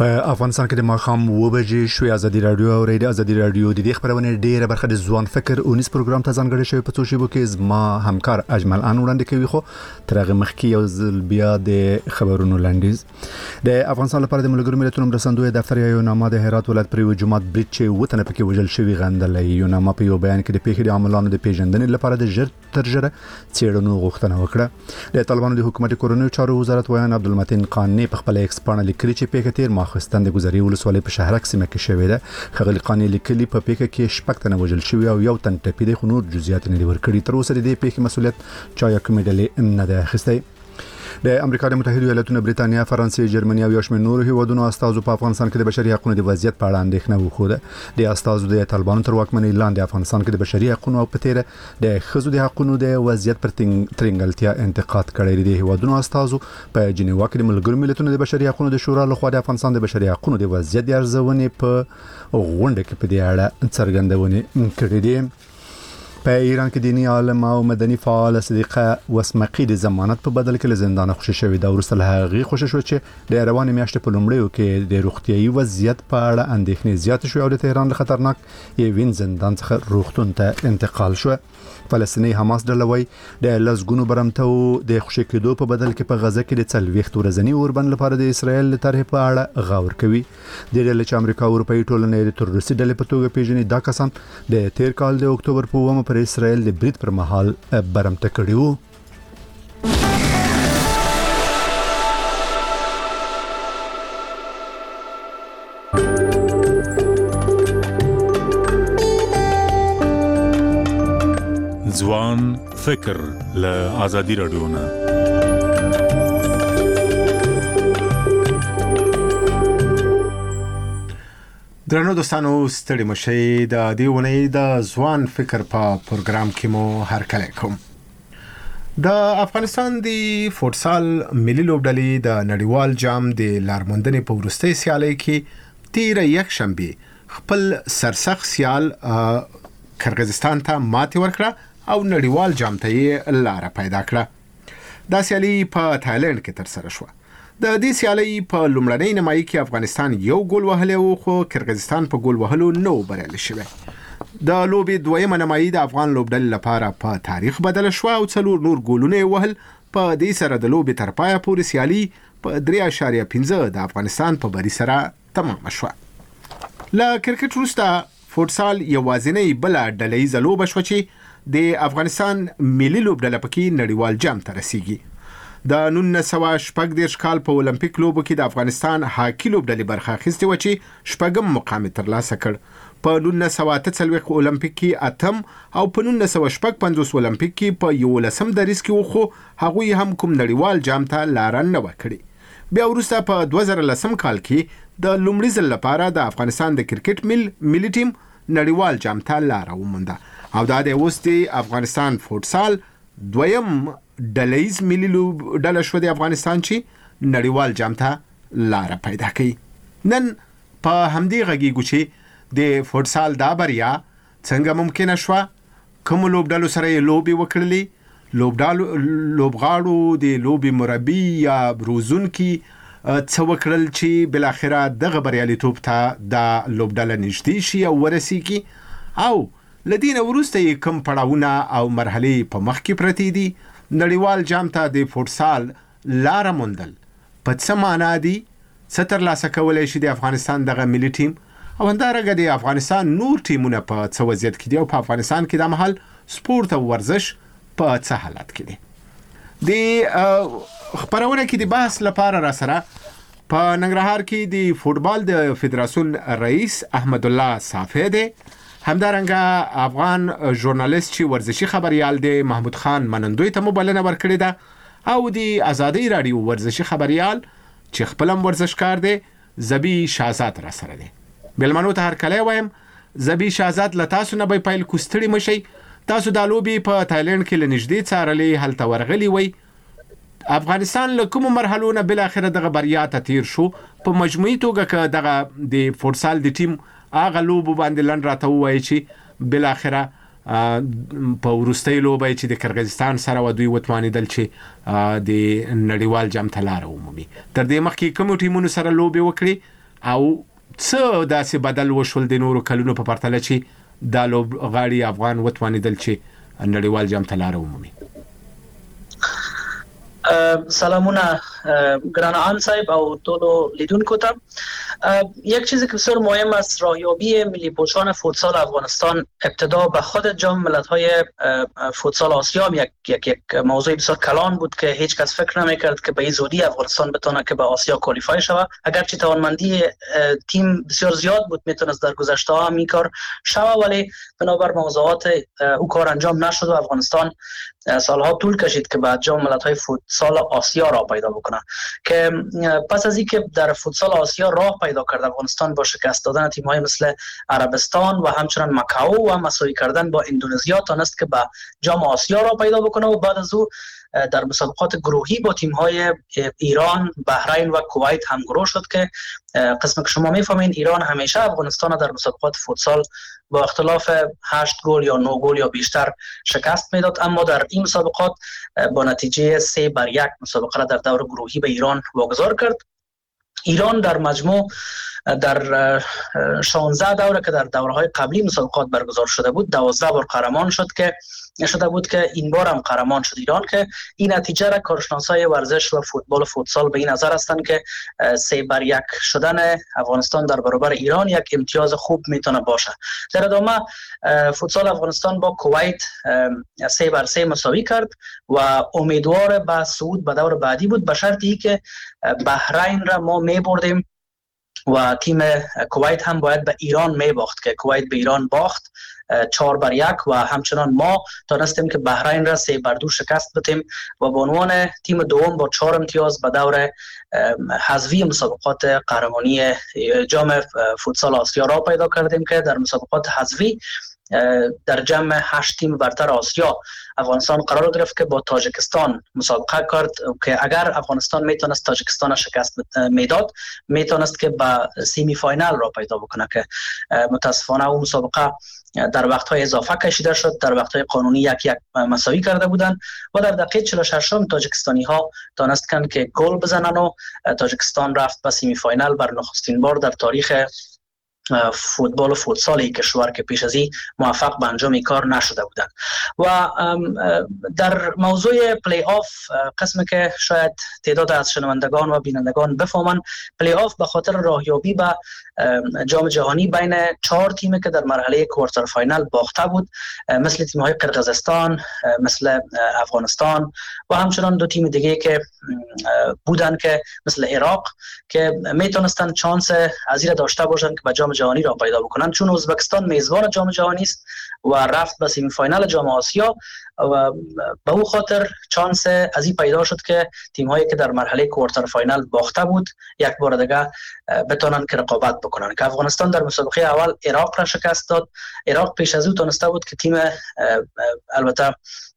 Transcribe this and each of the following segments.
په افغانستان کې د ماښام 2 شوې ازادي رادیو او ریډیو ازادي رادیو د دې خبرونه ډیره برخه د ځوان فکر او نس پروګرام ته ځانګړی شوی په توشي بو کې زما همکار اجمل ان وړاندې کوي خو ترغه مخکې یو ځل بیا د خبرونو لاندیز د افغانستان لپاره د ملګرو ملتونو مرستندوی دفتر یو نامه د هرات ولایت پر جمعات برید چې وطن پکې وجل شوی غندلې یو نامه په یو بیان کې د پیښې د عملانو د پیژندنې لپاره د ژر تر ژره څېړنو غوښتنه وکړه د طالبانو د حکومت کورونی چارو وزارت ویان عبدالمتین قانی په خپل ایکس پاڼه لیکلي چې پیښه تیر ماخستن د گذري ولسوالۍ په شهرک سیمه کې شوې ده خغلی قانی لیکلي په پیښه کې شپږ تنه وژل شوی او یو تن ټپي دی خو نور جزئیات نه لري ورکړي تر اوسه د دې پیښې مسولیت چا یا کومې ډلې نه ده اخیستی د امریکا د متحده ایالاتونو بریتانیا فرانسې جرمني او یو شمېر نورو هیوادونو استازو په افغانستان کې د بشري حقوقو د وضعیت په اړه اندېښنه وښوده د استازو د طالبانو تر واکمنۍ لاندې افغانستان کې د بشري حقوقو او په تیر د ښځو د حقوقو د وضعیت پر ترنګلتیا انتقاد کړی دی هیوادونو استازو په جنیوا کې د ملګرو ملتونو د بشري حقوقو د شورا لخوا د افغانستان د بشري حقوقو د وضعیت د ارزونې په غونډه کې په دې اړه څرګندونه کړې ده په ایران کې دینی عالم او مدني فعال صدیقه وسمقی د ضمانت په بدل کې له زندان خوشی شوی دا ورسته له هغه خوشی شو چې د رواني میاشتې په لومړیو کې د روغتيایي وضعیت په اړه اندېښنې زیات شو او د تهران له خطرناک یوین زندان څخه روغتون ته انتقال شو فلسطینی حماس ډلوي د لزګونو برمتو د خوشی کېدو په بدل کې په غزه کې د څلويخت ورځنی اوربند لپاره د اسرایل له طرح په اړه غور کوي د ډلې چې امریکا او اروپאי ټولنې د تروریستي ډلې په توګه پیژني دا کسان د تیر کال د اکتوبر په 1 پر اسرائیل د برید پر مهال برمته کړي وو ځوان فکر له ازادي رادیو نه درنو دوستانو ستړي مشي د دیونې د ځوان فکر په پروګرام کې مو هرکلی کوم د افغانستان د فوټسال ملي لوبډلې د نړیوال جام د لارموندنې په وروستۍ سیالۍ کې تیر یک شنبه خپل سرسخت سیال کرغیزستان ته ماتې ورکړه او نړیوال جام ته یې لار پیدا کړه دا سیالي په تایلند کې تر سره شوه د دې سیالۍ په لومړنۍ نمایي کې افغانستان یو ګول وهلی و خو کرغیزستان په ګول وهلو نو بریالی شوی د لوبې دویمه نمایي د افغان لوبډلې لپاره په تاریخ بدله شوه او څلور نور ګولونه وهل په دې سره د لوبې تر پایه پورې سیالي په 3.5 د افغانستان په بری سره تمام شوه له کرکټ وروسته فوټسال یوازینۍ بل ډلهییزه لوبه شوه چې د افغانستان ملي لوبډله پکې نړیوال جام ته رسیږي د 1914 کال په اولمپیک لوبو کې د افغانستان هاکی لوبډلې برخه اخیستې و چې شپږم مقام ترلاسه کړ په 1943 اولمپیک کې اتم او په 1955 اولمپیک کې په 11 دریس کې وخو هغوی هم کوم نړیوال جام ته لار نه وکړي بیا وروسته په 2010 کال کې د لومړي ځل لپاره د افغانستان د کرکټ ملي ټیم نړیوال جام ته لار ومونده او دا د اوس د افغانستان فوټسال دویم ډلهییز ملي ډله شو د افغانستان چې نړیوال جام ته لار پیدا کړي نن په همدې غږیږو چې د فوټسال دا بریا څنګه ممکنه شوه کوم لوبډلو سره یې لوبې وکړلې لوبغاړو د لوبې مربي یا روزونکي څه وکړل چې بالاخره دغه بریالیتوب ته د لوبډله نږدې شي او ورسیږي او لدینه وروسته یې کوم پړاوونه او مرحلې په مخ کې پرتې دي نړیوال جام ته د فوټسال لار موندل په څه معنا دي څه ترلاسه کولی شي د افغانستان دغه ملي ټیم او همدارنګه د افغانستان نور ټیمونه په څه وضعیت کې دي او په افغانستان کې د مهال سپورت او ورزش په څه حالت کې دي د خبرونه کې د بحث لپاره را سره په ننګرهار کې د فوټبال د فدراسیون رئیس احمد الله صافی دی همدارنګه افغان ژورنالیست چې ورزشي خبريال دی محمود خان منندوی ته مبلنه ورکړی ده او د ازادي رادیو ورزشي خبريال چې خپلم ورزشکار دی زبی شاهزاد را سره دی بلمنو ته هر کله وایم زبی شاهزاد لتاسو نه به پایل کوستړي مشي تاسو د لوبي په تایلند کې لنږدې څارلې هلته ورغلی وي افغانستان له کوم مرحلو نه بل اخر دغه بریا ته تیر شو په مجموعي توګه ک دغه د فوټسال د ټیم اغه لوب باندې لن راته وایي چې بل اخر په ورستۍ لوبه چې د کرغیزستان سره ودوی وتوانیدل چې د نړیوال جام ته لار ومومي تر دې مخکې کوم ټیمونو سره لوبي وکړي او څه داسې بدل وشول د نورو کلونو په پرتله چې د لوبغاړي افغان وتوانیدل چې نړیوال جام ته لار ومومي؟ سلامونه گران آن صاحب او طولو لیدونکو ته. یک چیزی که بسیار مهم است، راهیابی ملی پوشان فوتسال افغانستان ابتدا به خود جام ملت‌های فوتسال آسیا یک موضوع بسیار کلان بود که هیچ کس فکر نمی‌کرد که به این زودی افغانستان بتونه که به آسیا کوالیفای شود. اگرچه توانمندی تیم بسیار زیاد بود، میتونست در گذشته ها این کار شود، ولی بنابر موضوعات او کار انجام نشد و افغانستان سالها طول کشید که بعد جام ملت‌های فوتسال آسیا را پیدا بکنه. که پس از اینکه در فوتسال آسیا راه پیدا کرد افغانستان با شکست دادن تیم‌های مثل عربستان و همچنان مکائو و مساوی کردن با اندونزیا تونست که به جام آسیا را پیدا بکنه و بعد از او در مسابقات گروهی با تیم‌های ایران، بحرین و کویت هم گروه شد که قسم که شما می‌فهمین ایران همیشه افغانستان در مسابقات فوتسال با اختلاف 8 گل یا 9 گل یا بیشتر شکست میداد، اما در این مسابقات با نتیجه 3-1 مسابقه را در دور گروهی به ایران واگذار کرد. ایران در مجموع در 16 دوره که در دوره‌های قبلی مسابقات برگزار شده بود 12 بار قهرمان شده بود که این بار هم قهرمان شد ایران، که این نتیجه را کارشناسای ورزش و فوتبال و فوتسال به این نظر هستند که 3-1 شدن افغانستان در برابر ایران یک امتیاز خوب میتونه باشه. در ادامه فوتسال افغانستان با کویت 3-3 مساوی کرد و امیدوار به صعود به دور بعدی بود، به شرطی که بحرین را ما میبردیم و تیم کویت هم باید به ایران میباخت که کویت به ایران باخت 4-1 و همچنان ما تونستیم که بحرین را 3-2 شکست بدیم و به عنوان تیم دوم با 4 امتیاز به دور حذفی مسابقات قهرمانی جام فوتسال آسیا را پیدا کردیم که در مسابقات حذفی در جمع 8 تیم برتر آسیا افغانستان قرار گرفت که با تاجیکستان مسابقه کرد که اگر افغانستان میتونست تاجیکستان شکست میداد میتونست که به سیمی فاینال را پیدا بکنه، که متاسفانه اون مسابقه در وقت‌های اضافه کشیده شد، در وقت‌های قانونی 1-1 مساوی کرده بودند و در دقیقه 46 تاجیکستانی‌ها تونستند که گل بزنن و تاجیکستان رفت به سیمی فاینال بر نخستین بار در تاریخ فوتبال و فوتسالی کشور که پیش از این موفق به انجام این کار نشده بودند. و در موضوع پلی آف، قسمی که شاید تعداد از شنوندگان و بینندگان بفهمن، پلی آف به خاطر راهیابی به جام جهانی بین 4 تیمی که در مرحله کوارتر فاینال باخته بود، مثل تیم‌های قرقیزستان، مثل افغانستان و همچنان 2 تیم دیگه که بودن که مثل عراق، که میتونستن چانس از این داشته باشن که به جام جهانی را پیدا بکنن، چون ازبکستان میزبان جام جهانی است و رفت به سیمی فاینال جام آسیا و به او خاطر چانس از این پیدا شد که تیم‌هایی که در مرحله کوارتر فاینال باخته بود یک بار دیگه بتونن که رقابت بکنن. که افغانستان در مسابقه اول عراق را شکست داد. عراق پیش از او تونسته بود که تیم البته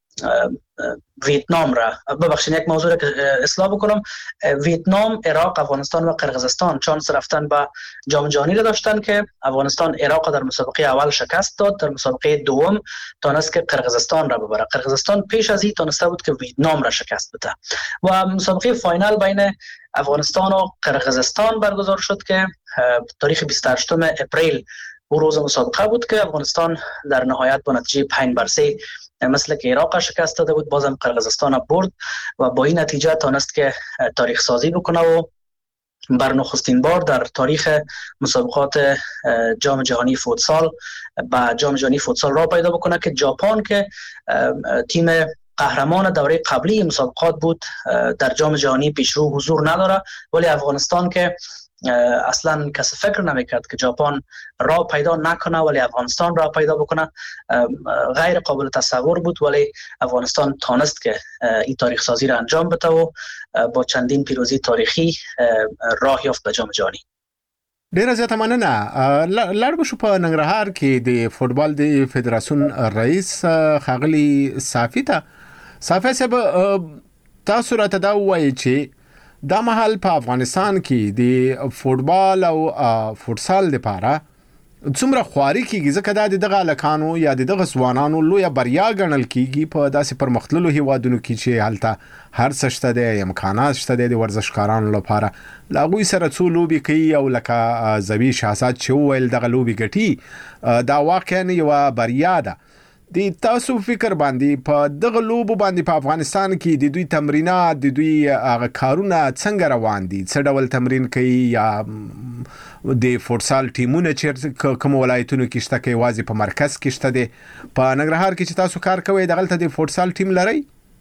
ویتنام را، ببخشید یک موضوع را که اصلاح بکنم، ویتنام، عراق، افغانستان و قرقیزستان چانس رفتن به جام جهانی را داشتن که افغانستان عراق در مسابقه اول شکست داد، در مسابقه دوم تونست که قرقیزستان را ببره. قرقیزستان پیش از این تونسته بود که ویتنام را شکست بده و مسابقه فاینال بین افغانستان و قرقیزستان برگزار شد که تاریخ 28 اپریل او روز مسابقه بود که افغانستان در نهایت با نتیجه 5-3 مثل که عراق شکست داده بود، بازم قرقیزستان برد و با این نتیجه تونست که تاریخ سازی بکنه و بر نخستین بار در تاریخ مسابقات جام جهانی فوتسال با جام جهانی فوتسال را پیدا بکنه که ژاپن که تیم قهرمان دوره قبلی مسابقات بود در جام جهانی پیشرو حضور نداره، ولی افغانستان که اصلا کسی فکر نمیکرد که ژاپن راه پیدا نکنه ولی افغانستان راه پیدا بکنه، غیر قابل تصور بود، ولی افغانستان تونست که این تاریخ سازی را انجام بده و با چندین پیروزی تاریخی راه یافت به جام جهانی. ډیره زیاته مننه. لړ بشو په ننګرهار کې د فوتبال د فدراسیون رئیس ښاغلي صافي ته. صافي صاحب، تاسو راته دا ووایئ چې دا مهال په افغانستان کې د فوتبال او فوتسال لپاره څومره خواري کیږي ځکه دا دغه لکانو یا دغه ځوانانو لوی بریا ګڼل کیږي په داسې پرمختللو هیوادونو کې چې حالت هر څه شته د امکانات شته د ورزشکارانو لپاره لاغوي سره څو لوبي کوي او لکه زوی شهزاد چې ویل دغه لوبي ګټي دا واقعا یو بریا ده. د تاسو فکر باندې په دغه لوبو باندې په افغانستان کې د دوی تمرینات د دوی هغه کارونه څنګه روان دي؟ څه ډول تمرین کوي یا د فوتسال ټیمونه چې کوم ولایتونو کې شته کې واځي په مرکز کې شته دي په ننګرهار کې چې تاسو کار کوئ دغلته د فوتسال ټیم لري؟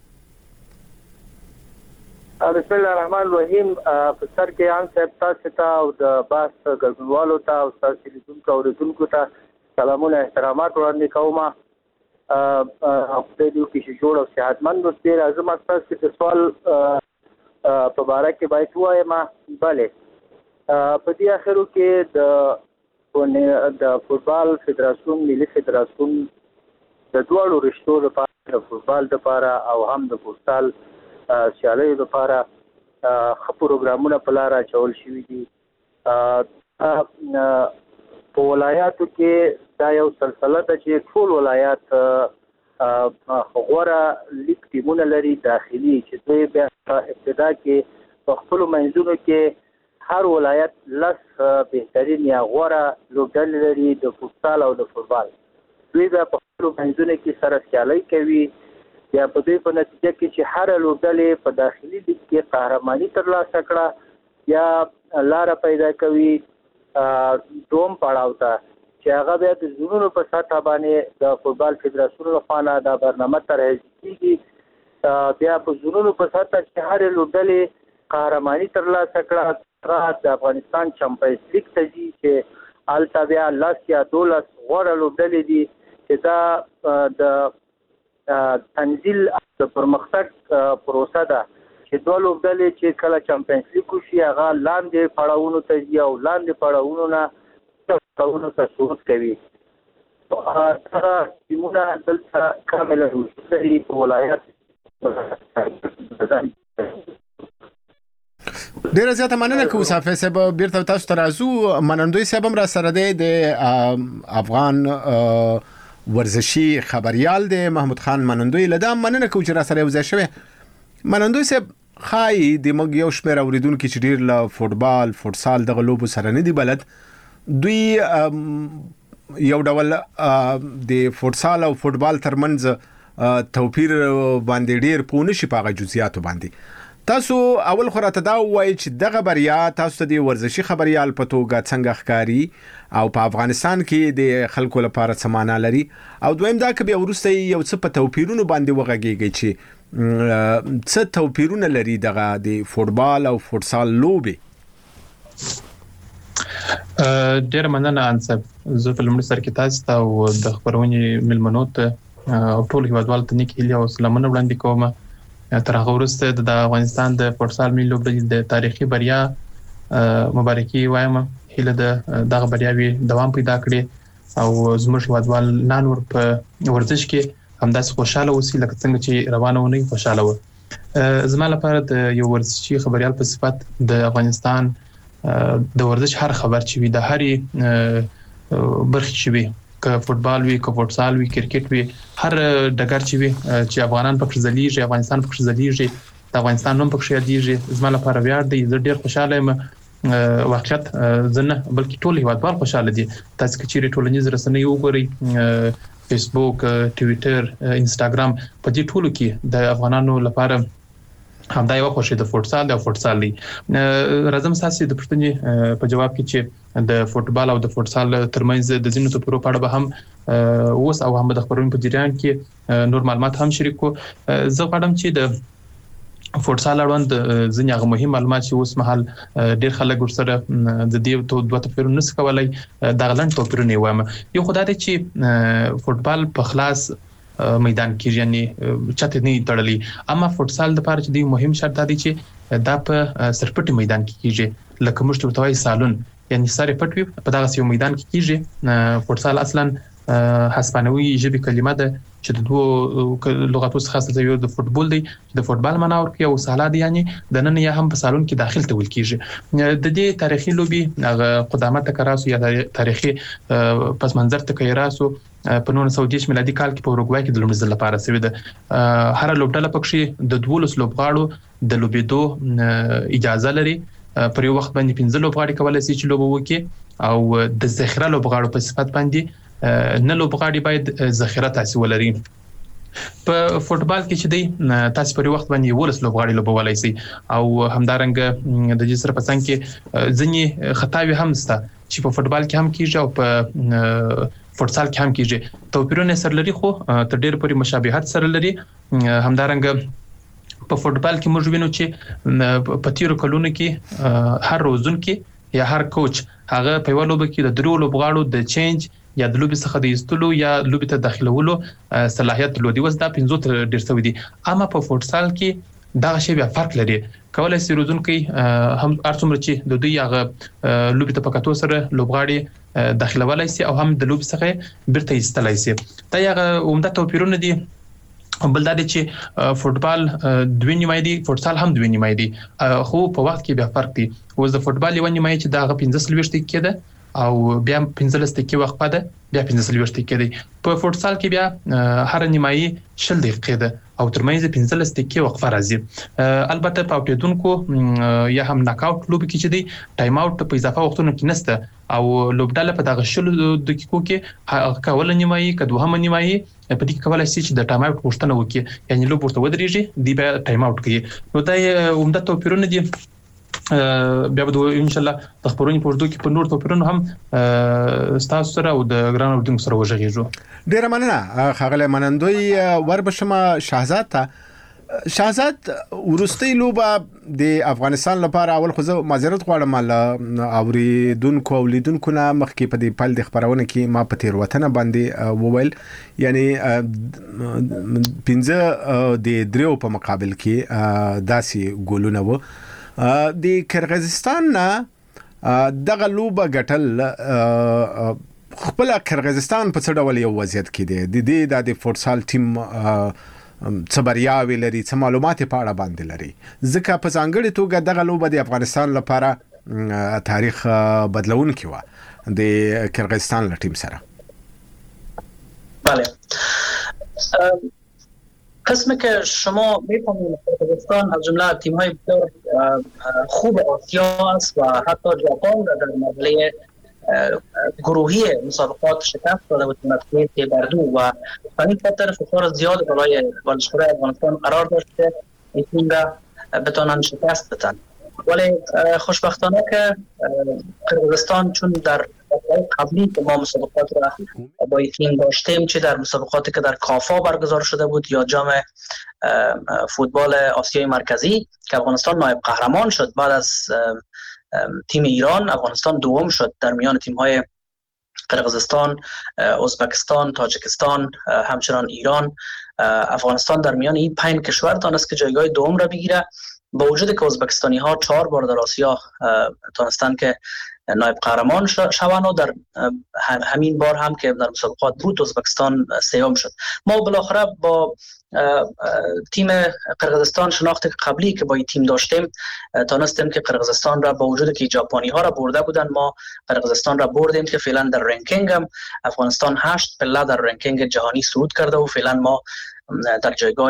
بسم الله الرحمن الرحیم. په سر کې ان صاحب تاسو ته او د باس ګډونوالو ته او تاسو لیدونکو او اوریدونکو ته سلامونه احترامات وړاندې کوم. خدای دې وکړي چې جوړ او صحتمند اوسئ. راځم تاسو ته سوال په باره کې باید وایم. بله په دې اخرو کې د فوتبال فدراسیون ملي فدراسیون د دوړو رشتو لپاره د فوتبال لپاره او هم د فوتسال سیالیو لپاره ښه پروګرامونه په لاره اچول شوي دي. په ولایاتو کې دا یو سلسله ده چې ټول ولایات غوره لیګ ټیمونه لري داخلي چې دوی بیا ابتدا کې په خپلو منځونو کې هر ولایت 10 بهترین یا غوره لوبډلې لري د فوتسال او د فوتبال. دوی بیا په خپلو منځونو کې سره سیالۍ کوي یا په دوی په نتیجه کې چې هر لوبډلې په داخلي لیګ کې قهرماني ترلاسه کړه یا لاره پیدا کوي دوم پړاو ته چې هغه بیا د زونونو په سطح باندې د فوتبال فدراسیون لخوا دا برنامه طرح کیږي. بیا په زونونو په سطح چې هر لوبډلې قهرماني ترلاسه کړه د افغانستان چمپیونز لیګ ته ځي چې هلته بیا 10 یا 12 غوره لوبډلې دي چې دا د تنزیل د پرمختګ پروسه ده چې دوه لوبډلې چې کله چمپیونز لیګ وشي هغه لاندې پړاوونو ته ځي او لاندې پړاوونو نه ټاونو ته صعود کوي. هغه ټیمونه دلته کامله لري په ولایت. ډیره زیاته مننه کوم صافی صاحب. بیرته تاسو ته راځو. منندوی صاحب هم را سره دی د افغان ورزشي خبريال دی محمود خان منندوی. لدا مننه کوم چې را سره یو ځای شوی. منندوی صاحب خای د مګ یو شمیر اوریدونکو چې ډیر له فوتبال فوتسال دغه لوبو سره نه دی بلد دوی یو ډول د فوتسال او فوتبال ترمنځ توپیر باندې ډیر پونه شي په جزئیات باندې. تاسو اول خو راته دا وایي چې دغه بریا تاسو ته د ورزشي خبريال په توګه څنګه ښکاری او په افغانستان کې د خلکو لپاره څه معنا لري او دویم دا که بیا ورسته یو څه په توپیرونو باندې وغږیږي چې څه توپیرونه لري دغه د فوتبال او فوتسال لوبي. ډیر مننه انصب. زه په لومړي سر کې تاسو ته او د خبرونې ملمنو ته او ټول هیوادوالو ته نیک هیله او سلامونه وړاندې کوم. تر هغه وروسته د افغانستان د فوتسال ملي لوبډلې د تاریخي بریا مبارکي وایم. هیله د دغه بریاوي دوام پیدا کړي او زموږ هیوادوال نور په ورزش کې همداسې خوشاله اوسي لکه څنګه چې روانه ونی خوشاله و. زما لپاره د یو ورزشي خبريال په صفت د افغانستان د ورزش هر خبر چې وي د هرې برخې چې وي که فوتبال وي که فوتسال وي کرکټ وي هر ډګر چې وي چې افغانان پکې ځلیږي افغانستان پکې ځلیږي د افغانستان نوم پکې یادېږي زما لپاره ویاړ دی. زه ډیر خوشاله یم. واقعیت زنه بلکې ټول هیوادوال خوشاله دي. تاسو کې چې ټولنیز رسنۍ وګورئ فیسبوک ټویټر انستګرام په دې ټولو کې د افغانانو لپاره همدا یو خوشي د فوتسال او فوتسال دی. راځم ساسي د پښتنې په جواب کې چې د فوتبال او د فوتسال ترمنځ د ځینو توپیرو په اړه به هم اوس او هم د خبرونې په جریان کې نور معلومات هم شریک کو. زه غواړم چې د فوتسال اړوند ځینې هغه مهم معلومات چې اوس مهال ډیر خلک ورسره د دې دوه توپیرونو نس کولای د غلند توپیرونه وایم. یو خدای ته چې فوتبال په خلاص میدان کې یعنی چته نه تړلې اما فوتسال د لپاره چې دی مهم شرط دی چې دا په سرپټي میدان کې کیږي لکه موږ ته وایي سالون یعنی سره پټوي په دغه یو میدان کې کیږي. فوتسال اصلا هسپانوي ژبه کلمه ده چې د دوه لغاتو څخه یو د فوتبال دی د فوتبال معنا ورکوي او سالا دی یعنی د نن یا هم په سالون کې داخل ته ول کیږي د دې تاریخي لوبي قدامت کراسو یا تاریخي پس منظر ته کیراسو په 1910 میلادي کال کې په اوروګوای کې د لومړي ځل لپاره سوي ده هر لوبډله پکې د 12 لوبغاړو د لوبېدو اجازه لري پر یو وخت باندې 15 لوبغاړي کولای شي چې لوب وکړي او د ذخیره لوبغاړو په صفت باندې نه لوبغاړي باید ذخیره تاسو ولري په فوتبال کې چې دی تاسو پر وخت باندې ولس لوبغاړي لوبولای شي او همدارنګه د جسر په څنګ کې ځنی خطاوي هم ستا چې په فوتبال کې هم کیږي او په فوتسال کې هم کیږي توپیرونه سره لري خو تر ډېر پورې مشابهت سره لري همدارنګه په فوتبال کې موږ وینو چې په تیرو کلونو کې هر روزون کې یا هر کوچ هغه په ولوب کې د درو لوبغاړو د چینج یا د لوبي څخه د ایستلو یا لوبي ته داخلولو صلاحیت لودي وس دا 15 تر ډیر سوي دي اما په فوتسال کې دا شی بیا فرق لري کولای شي روزونکي هم ارڅومره چې د دوی هغه لوبي ته پکاتو سره لوبغاړي داخلولای شي او هم د لوبي څخه بیرته ایستلای شي دا یو عمده توپیرونه دي بل دا چې فوتبال دوه نیمه دي فوتسال هم دوه نیمه دي خو په وخت کې بیا فرق دي اوس د فوتبال یو نیمه چې دا 15 لويشت کېده او بیا 15 دقیقې وخت پاده بیا 15 دقیقې دی په فوتسال کې بیا هر نیمایي 10 دقیقې ده او ترمنځ 15 دقیقې وقفه راځي البته په اوټیدونکو یا هم ناک اوټ لوب کې چې دی ټایم اوټ په اضافه وختونو کې نسته او لوبډاله په دغه 10 دقیقو کې کول نیمایي کدوهم نیمایي په دې کې کولای شي چې د ټایم اوټ غوښتنه وکړي یعنی لوب ورته ودرېږي دی بیا ټایم اوټ کوي نو دا عمده توپیرونه دي بیا به ان شاء الله د خبرونې په وړاندې کې په نور توپیرونو هم تاسو سره او د ګران اردن سره وژغېږو ډیر مننه خغله منندوی وربشمه شهزاد ورستي لوبه د افغانستان لپاره اول خو معذرت غواړم ل اوریدونکو او لیدونکو نه مخکې په دې پل د خبرونه کې ما په تیر وطن باندې وویل یعنی 15 د دریو په مقابل کې داسي ګولونه وو د کرغیزستان نه دغه لوبه ګټل خپل کرغیزستان په څه ډول یو وضعیت کې دی د فوتسال ټیم خبرياوي لري څه معلومات په اړه باندې لري ځکه په ځانګړي توګه دغه لوبه د افغانستان لپاره تاریخ بدلون کی و د کرغیزستان له ټیم سره بله قسمی که شما می‌فهمید کرغیزستان از جمله تیم‌های بسیار خوب آسیا است و حتی ژاپن در مرحله گروهی مسابقات شکست داده بود نتیجه بردو و همین خاطر فشار زیاد برای ورزشکاران افغانستان قرار داشت که این تیم را بتوانند شکست بدن ولی خوشبختانه که کرغیزستان چون در قبلی که ما مسابقات را با این تیم داشتیم چه در مسابقاتی که در کافا برگزار شده بود یا جام فوتبال آسیای مرکزی که افغانستان نایب قهرمان شد بعد از تیم ایران افغانستان دوم شد در میان تیم‌های قرقیزستان، ازبکستان، تاجیکستان همچنان ایران افغانستان در میان این 5 کشور تانست که جایگاه دوم را بگیره با وجود که ازبکستانی ها 4 بار در آسیا تانستن که نایب قهرمان شوند و در همین بار هم که در مسابقات بود ازبکستان سوم شد. ما بالاخره با تیم قرقیزستان شناخت قبلی که با این تیم داشتیم تانستیم که قرقیزستان را با وجود که ژاپنی ها را برده بودن ما قرقیزستان را بردیم که فعلا در رنکینگ هم افغانستان 8 پله در رنکینگ جهانی صعود کرده و فعلا ما در جایگاه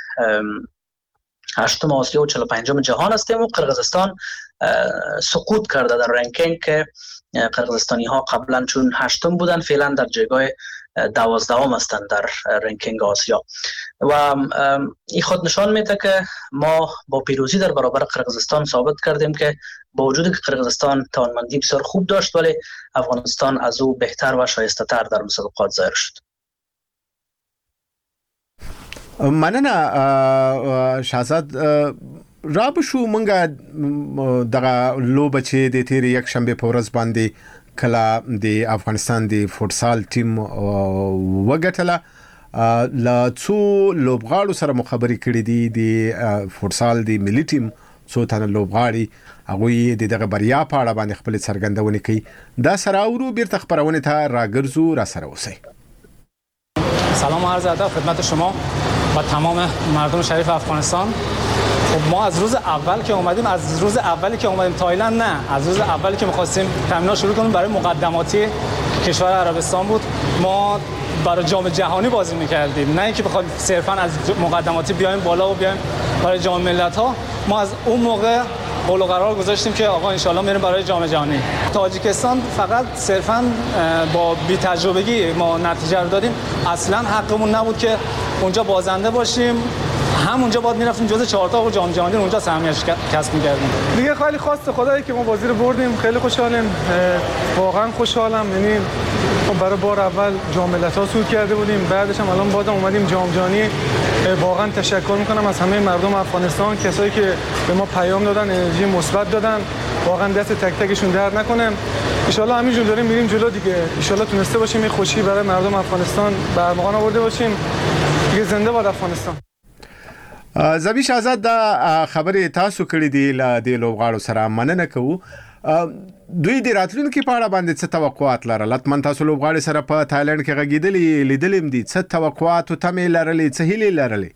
8 آسیا و 45 جهان هستیم و قرقیزستان سقوط کرده در رنکینگ که قرقیزستانی ها قبلا چون 8 بودن فعلا در جایگاه 12 هستند در رنکینگ آسیا و این خود نشان میده که ما با پیروزی در برابر قرقیزستان ثابت کردیم که با وجود که قرقیزستان توانمندی بسیار خوب داشت ولی افغانستان از او بهتر و شایسته تر در مسابقات ظاهر شد. مننه شهزاد را بشو منګه دغه لوبه چې د تیر یک شنبه په ورځ باندې کله د افغانستان د فوتسال ټیم وګټله لا څو لوبغاړو سره مخابري کړې دي د فوتسال د ملي ټیم څو تنه لوبغاړي هغه د دغه بریا په اړه باندې خپل څرګندونه کوي دا سره ورو بیرته خبرونه ته راګرځو را سره اوسئ. سلام عرض ادب خدمت شما و تمام مردم شریف افغانستان. خب ما از روز اول که اومدیم، از روز اولی که اومدیم تایلند، نه، از روز اولی که می‌خواستیم تمرینات شروع کنیم برای مقدماتی کشور عربستان بود. ما برای جام جهانی بازی می‌کردیم، نه اینکه بخوایم صرفاً از مقدماتی بیایم بالا و بیایم برای جام ملت‌ها. ما از اون موقع قول و قرار گذاشتیم که آقا ان شاءالله میریم برای جام جهانی. تاجیکستان فقط صرفاً با بی تجربگی ما نتیجه رو دادیم. اصلاً حقمون نبود که اونجا بازنده باشیم. همونجا باید میرفتیم جز 4 تا و جام جهانی اونجا سهمیش کسب می‌کردیم. دیگه خیلی خواست خدایی که ما بازی رو بردیم. خیلی خوشحالیم، واقعا خوشحالم. یعنی برای بار اول جام ملت‌ها صعود کرده بودیم، بعدش هم الان بازم اومدیم جام جهانی. واقعا تشکر می‌کنم از همه مردم افغانستان، کسایی که به ما پیام دادن، انرژی مثبت دادن. واقعا دست تک تکشون درد نکنه. ان شاءالله همینجور داریم میریم جلو دیگه. ان شاءالله تونسته باشیم این خوشی برای مردم افغانستان برمغان آورده باشیم. دیگه زنده باد افغانستان. زبیش آزاد دا خبرې تاسو کړې دي ل دې لوبغاړو سره مننه کوو. دوی د راتلونکي په اړه باندې څه توقعات لرل؟ لطمن تاسو لوبغاړي سره په تایلند کې غږیدلې لیدلم دي، څه توقعات او تمې لرلې، څه هیلې لرلې؟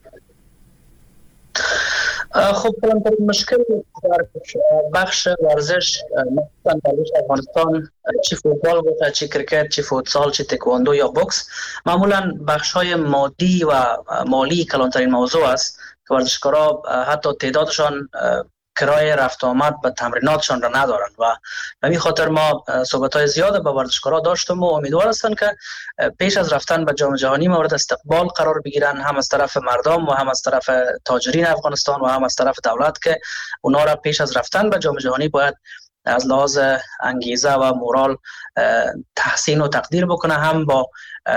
خب کلانترین مشکل در بخش ورزش مثلا در افغانستان، چی فوتبال باشه، چی کرکت، چی فوتسال، چی تکواندو یا بوکس، معمولا بخش های مادی و مالی کلانترین موضوع است که ورزشکارا حتی تعدادشان کرایه رفت آمد به تمریناتشان را ندارند و به این خاطر ما صحبت‌های زیاد با ورزشکارا داشتم و امیدوار هستند که پیش از رفتن به جام جهانی مورد استقبال قرار بگیرن، هم از طرف مردم و هم از طرف تاجرین افغانستان و هم از طرف دولت، که اونا را پیش از رفتن به جام جهانی باید از لحاظ انگیزه و مورال تحسین و تقدیر بکنه، هم با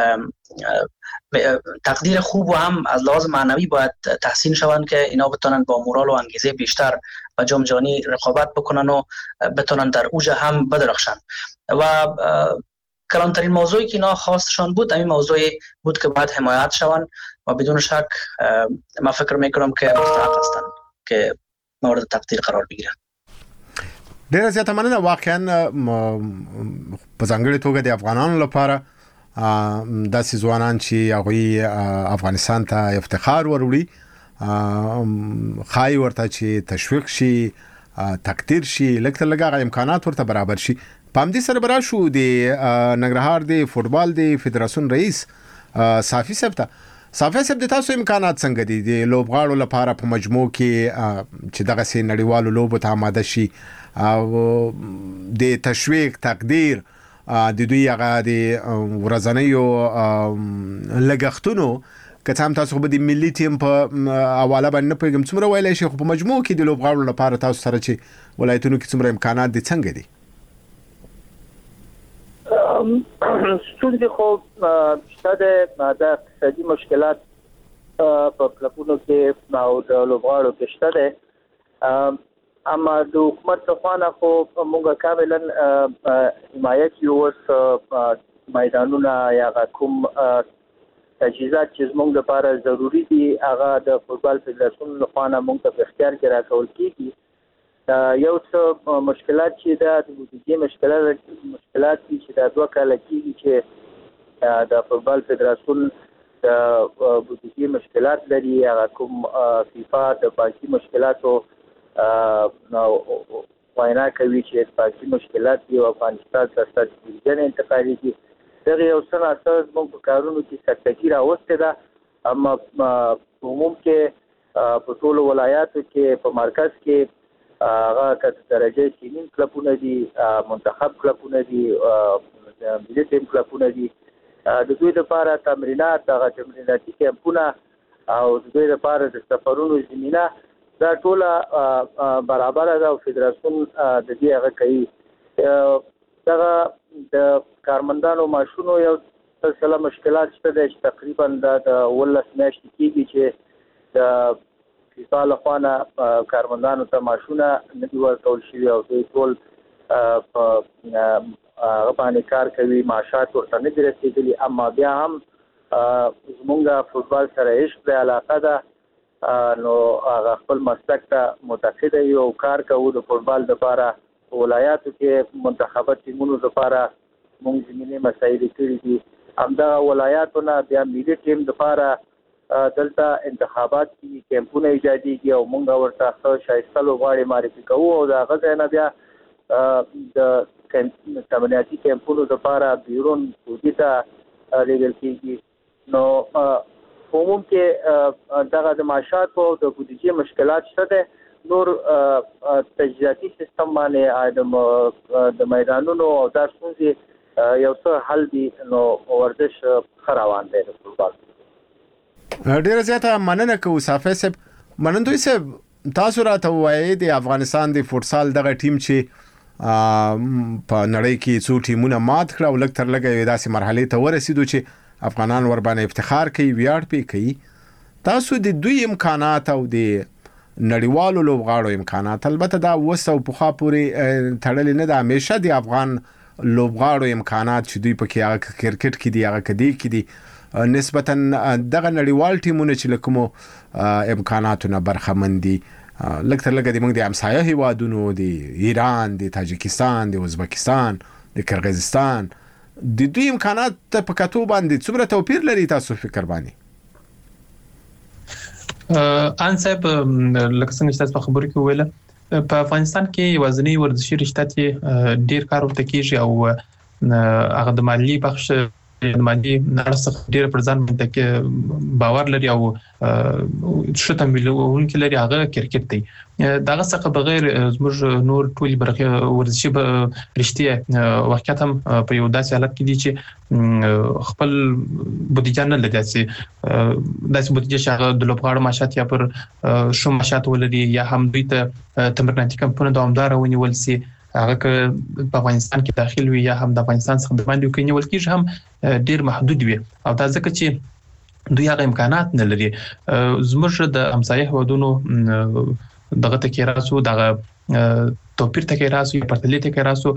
تقدیر خوب و هم از لحاظ معنوی باید تحسین شوند که اینا بتونن با مورال و انگیزه بیشتر با جام جهانی رقابت بکنن و بتونن در اوج هم بدرخشن. و کلانترین موضوعی که اینا خواستشان بود همین موضوعی بود که باید حمایت شوند و بدون شک ما فکر میکنم که مستحق هستن که مورد تقدیر قرار بگیرن. ډیره زیاته مننه. واقعا په ځانګړي توګه د افغانانو لپاره داسې ځوانان چې هغوی افغانستان ته افتخار وروړي، خای ورته چې تشویق شي، تقدیر شي، لکه لږه امکانات ورته برابر شي. په همدې سره برا شو د ننګرهار د فوټبال د فدراسیون رئیس صافي صاحب ته. صافي صاحب د تاسو امکانات څنګه دي د لوبغاړو لپاره په مجموع کې چې دغه سي نړیوالو لوبو ته آماده شي او د تشویق تقدیر د دوی هغه د ورځنیو لګښتونو که څه هم تاسو به د ملي ټیم په حواله باندې نه پوهېږم څومره ویلی شي، خو په مجموع کې د لوبغاړو لپاره تاسو سره چې ولایتونو کې څومره امکانات دي څنګه دي؟ ستونزې خو شته د اقتصادي مشکلات په کلبونو کې او د لوبغاړو کې شته دی، اما د حکومت لخوا نه خو موږ کاملا حمایت یو اوس میدانونه یا کوم تجهیزات چې زموږ لپاره ضروري دي هغه د فوټبال فدراسیون لخوا نه موږ ته په اختیار کې راکول کېږي. یو څه مشکلات چې د بودیجې مشکلات دي چې د 2 کاله کېږي چې د فوټبال فدراسیون د بودیجې مشکلات لري، هغه کوم فیفا د بانکي مشکلاتو وینا کوي چې بانکي مشکلات دي او افغانستان سره ستاسو انتقالي دي. دغه یو څه اساس موږ په کارونو کې سکتګي راوسته ده، اما عموم کې په ټولو ولایاتو کې په مرکز کې هغه کته درجه سینین کلبونه دي، منتخب کلبونه دي، ملي ټیم کلبونه دي. د دوی لپاره تمرینات، هغه تمریناتي کمپونه او د دوی لپاره د سفرونو زمينه دا ټوله برابر ده او فدراسیون د دې هغه کوي. دغه د کارمندانو معاشونو یو سلسله مشکلات شته چې تقریبا د 18 میاشتې کېږي چې د فیفا لخوا نه کارمندانو ته معاشونه نه دي ورکول شوي او دوی ټول په هغه باندې کار کوي، معاشات ورته نه دي رسېدلي. اما بیا هم زمونږ فوټبال سره عشق دی، علاقه ده، نو هغه خپل مسلک ته متقد یو کار کوو د فوټبال لپاره. په ولایاتو کې منتخبات ټیمونو لپاره موږ زمینې مسایل کړي دي همدا ولایاتونه بیا ملي ټیم لپاره دلته انتخابات کې کیمپونه ایجادېږي او موږ ورته ښه شایسته لوبغاړي معرفي کوو او د هغه ځای نه بیا د تمریناتي کیمپونو لپاره بیرون سعودي ته لیږل کېږي. نو عموم کې دغه د معاشاتو او د بودیجې مشکلات شته دي. نور تجهیزاتي سیستم باندې د میدانونو او دا ستونزې یو څه حل دي. نو ورزش ښه روان دی د فوټبال. ډیره زیاته مننه کوو صافی صاحب. منندوی صاحب تاسو راته وایي د افغانستان د فوټسال دغه ټیم چې په نړۍ کې څو ټیمونه مات کړه او لږ تر لږه داسې مرحلې ته ورسېدو چې افغانان ور باندې افتخار کوي ویاړ پې کوي. تاسو د دوی امکانات او د نړیوالو لوبغاړو امکانات البته دا وسو په خوا پورې تړلې نه ده. همیشه د افغان لوبغاړو امکانات چې دوی پکې هغه کرکټ کې دي هغه کې دي نسبتا دغه نړیوال ټیمونه چې لکه امکاناتونه برخمن دي لکه تر لږه د موږ د همسایه هیوادونو د ایران د تاجکستان د ازبکستان د کرغیزستان د دوی امکانات په کتو باندې څومره توپیر لري تاسو فکر باندې؟ ان صاحب لکه څنګه چې تاسو په خبرو کې ویل په افغانستان کې یوازینی ورزشي رشته چې ډیر کار ورته کیږي او هغه د مالی بخش د مالی نړۍ ډیر پر ځان باندې باور لري او شته مليون کې لري هغه کرکټ دی. دغه څخه بغیر زموږ نور ټولي برخه ورزشي رشته واقعیت هم په یو داسې حالت کې دي چې خپل بودیجه نه لري داسې بودیجه چې هغه د لوبغاړو معاشات یا پر شو معاشات ولري یا هم دوی ته تمریناتي کمپونه دوامدار ونیول سي هغه په افغانستان کې داخل وي یا هم د افغانستان څخه د باندې کوي نیول کېږي هم ډیر محدود وي او دا ځکه چې دوی هغه امکانات نه لري. زموږ د همسایه هیوادونو دغه تکي راسو دغه توپیر تکي راسو پرتلې تکي راسو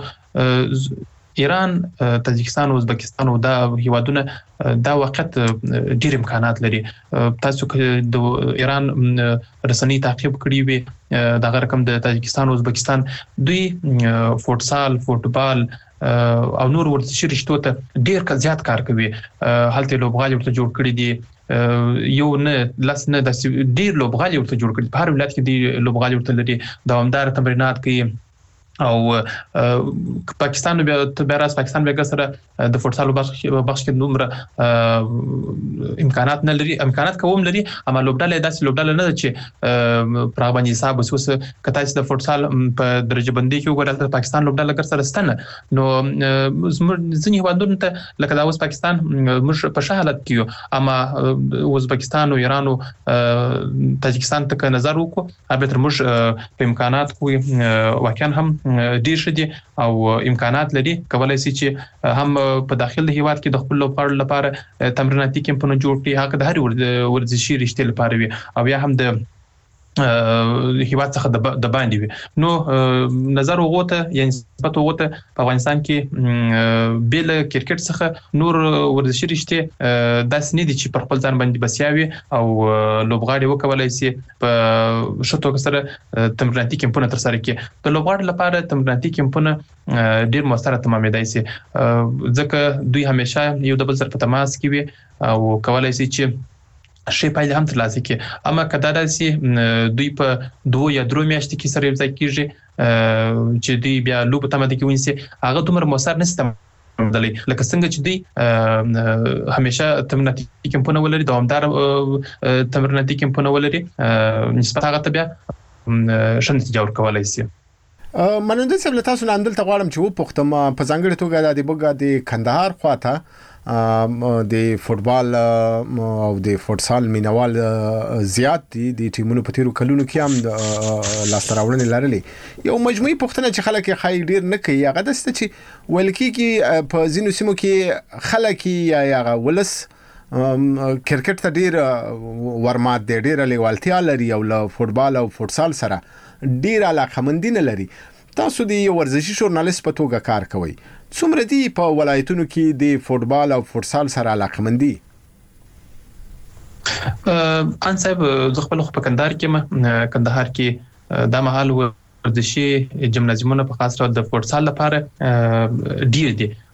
ایران تاجکستان او ازبکستان او دا هیوادونه دا وخت ډیر امکانات لري. تاسو د ایران رسنۍ تعقیب کړی وي دا رقم د تاجکستان او ازبکستان دوی فوټسال فوټبال او نور ورزشي رشتو ته ډیر زیات کار کوي. هلته لوبغالي ورته جوړ کړی دي یو نه لاس نه د ډیر لوبغالي ورته جوړ کړی په هر ولایت کې دی لوبغالي ورته لري دوامدار تمرینات کوي او پاکستان بیا پاکستان بیا سره د فوټسال بخش کې دومره امکانات نه لري امکانات کوم لري اما لوبډاله داسې لوبډاله نه چې پراغ باندې حساب وسوس کته چې د فوټسال په درجه بندي کې وګورل پاکستان لوبډاله سره ستنه نو ځینې هیوادونو ته لکه دا اوس پاکستان موږ په ښه حالت کې اما ازبکستان او ایران او تاجکستان ته نظر وکړو البته موږ په امکانات کوی واقعا هم ډیر شدي او امکانات لري کولای شي چې هم په داخل د هیواد کې د خپل لوبغاړو لپاره تمریناتي کمپونه جوړ کړي هغه د هر ورزشي رشتې لپاره وي او یا هم د هیواد څخه د باندې وي نو نظر وغوته یعنی نسبت وغوته په افغانستان کې بل کرکټ څخه نور ورزشي رشتې داسې نه دي چې پر خپل ځان باندې بسیاوي او لوبغاړي وکولای شي په شتو سره تمریناتي کمپونه تر سره کې د لوبغاړو لپاره تمریناتي کمپونه ډیر موثره تمامېدای شي ځکه دوی همیشه یو د بل سره په تماس کې وي او کولای شي چې شي پایله هم ترلاسه کړي اما کدا داسي دوی په 2 یا 3 میاشتې کې سره ځای کېږي چې دوی بیا لوب ته مده کې ونسي هغه دومره موثر نشته دلی لکه څنګه چې دوی همیشه تمریناتي کمپونه ولري دوامدار تمریناتي کمپونه ولري نسبت هغه ته بیا ښه نتیجه ورکولای شي. مننده صاحب له تاسو نه اندل تغواړم چې و پختم په ځانګړي توګه د بوګا د کندهار خواته د فوټبال او د فوټسال مینوال زیات دي د ټیمونو په تیرو کلونو کې هم د لاستراوړنې لرلې یو مجموعي پوښتنه چې خلک یې خای ډیر نه کوي هغه د ست چې ولکی کې په ځینو سیمو کې خلک یا ولس کرکټ ته ډیر ورمات دی ډیر لیوالتیا لري او له فوټبال او فوټسال سره ډیر علاقمندي نه لري. تاسو د ورزشي ژورنالیست په توګه کار کوئ څومره دي په ولایتونو کې د فوټبال او فوټسال سره علاقمندي؟ ان صاحب زه خپل په کندهار کې د مهال ورزشي جمنازیمونه په خاص ډول د فوټسال لپاره ډیر دي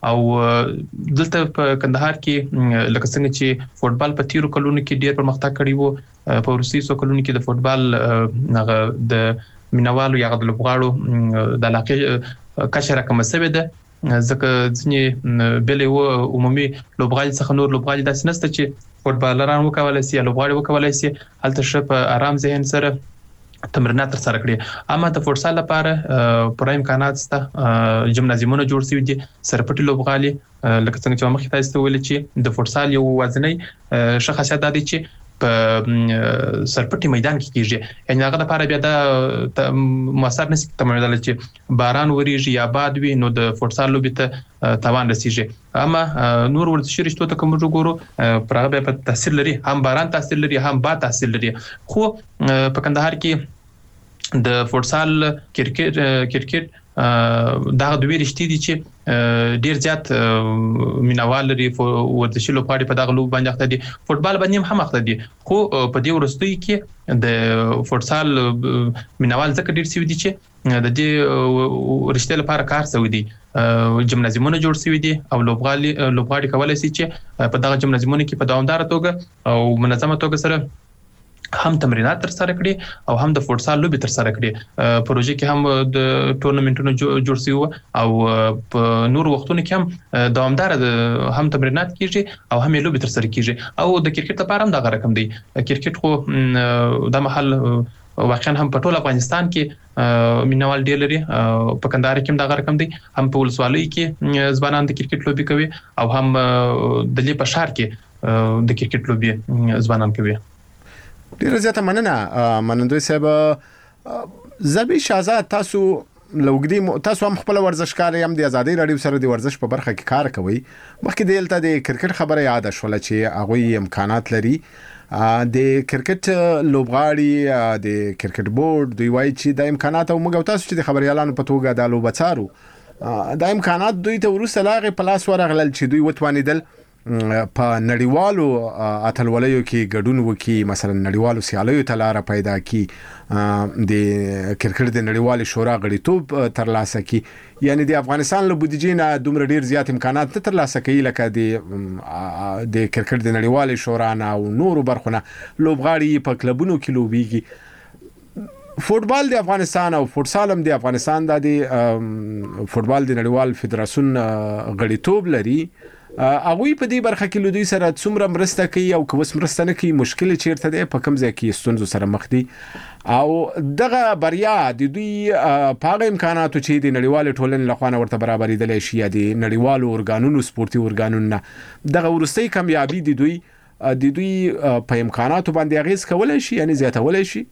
او دلته په کندهار کې لکه څنګه چې فوتبال په تیرو کلونو کې ډیر پرمختګ کړی وو په وروستیو کلونو کې د فوتبال د مینوالو یا د لوبغاړو د علاقې کچه راکمه شوې ده ځکه ځینې بلې و عمومي لوبغاړي څخه نور لوبغاړي داسې نشته چې فوتبالران وکولای شي یا لوبغاړي وکولای شي هلته ښه په آرام ذهن سره تمرینات ترسره کړي اما د فوتسال لپاره پوره امکانات شته جمنازیمونه جوړ شوي دي سرپټي لوبغالي لکه څنګه چې مخکې تاسو ویل چې د فوتسال یو وزنی شخصیت دی چې په سرپټي میدان کې کیږي یعنی هغه لپاره بیا د موثر نشي تمامېدل چې باران وریږي یا باد وي نو د فوتسال لوبي ته توان رسیږي اما نور ورزشي رشتو ته کوم وګورو پر هغه په تاثیر لري هم باران تاثیر لري هم باد تاثیر لري خو په کندهار کې د فوتسال کرکټ دا دوی رښتې دي چې ډیر زیات مینوال لري ورزشي لوبغاړي په دغه لوب باندې اخته دي فوتبال باندې هم اخته دي خو په دې وروستۍ کې د فوتسال مینوال ځکه ډیر سوي دي چې د دې رښتیا لپاره کار شوی دي جمنازیمونه جوړ شوي دي او لوبغاړي کولای شي چې په دغه جمنازیمونه کې په دوامدار توګه او منظمه توګه سره هم تمرینات تر سره کړي او هم د فوتسال لوبي تر سره کړي پروژه کې هم د ټورنمنټونو جوړ شوی او په نور وختونو کې هم دوامدار هم تمرینات کیږي او هم لوبي تر سره کیږي او د کرکټ لپاره هم دا رقم دی کرکټ خو د محل واقعا هم په ټول افغانستان کې مینوال ډیر لري په کندهار کې هم دا رقم دی هم په ولسوالۍ کې ځوانان د کرکټ لوبي کوي او هم د لې په شهر کې د کرکټ لوبي ځوانان کوي ډیره زیاته منندوی صاحب زبی شهزاد تاسو لوګدي تاسو هم خپل ورزشکار هم د ازادي رادیو سره د ورزش په برخه کې کار کوي مخکې دلته د کرکټ خبره یاد شول چې هغه امکانات لري د کرکټ لوبغاړي د کرکټ بورډ دوی وایي چې د امکانات او موږ تاسو چې د خبريالانو په توګه د لوبڅارو د امکانات دوی ته ورسره لاغه پلاس ورغلل چې دوی وتوانیدل په نړیوالو اتلولیو کې ګډون وکي مثلا نړیوالو سیالیو ته لار پیدا کی د کرکټ د نړیوال شورا غړیتوب ترلاسه کی یعنی د افغانستان له بودیجې نه دومره ډیر زیات امکانات ترلاسه کوي لکه د کرکټ د نړیوال شورا نه او نورو برخونه لوبغاړي په کلبونو کې لوبيږي فوتبال د افغانستان او فوتسال هم د افغانستان د فوتبال د نړیوال فدراسیون غړیتوب لري اغوی په دې برخه کې لودي سره څومره مرسته کوي او کوم مرسته نه کوي مشکل چیرته ده په کوم ځای کې ستونزو سره مخ دي او دغه بریا د دوی په امکاناتو چې د نړیوال ټولنې لخوا ورته برابرې دي شي د نړیوالو اورګانونو سپورتي اورګانونو دغه ورستۍ کامیابی د دوی په امکاناتو باندې اغیز کولای شي یعنی زیاتولای شي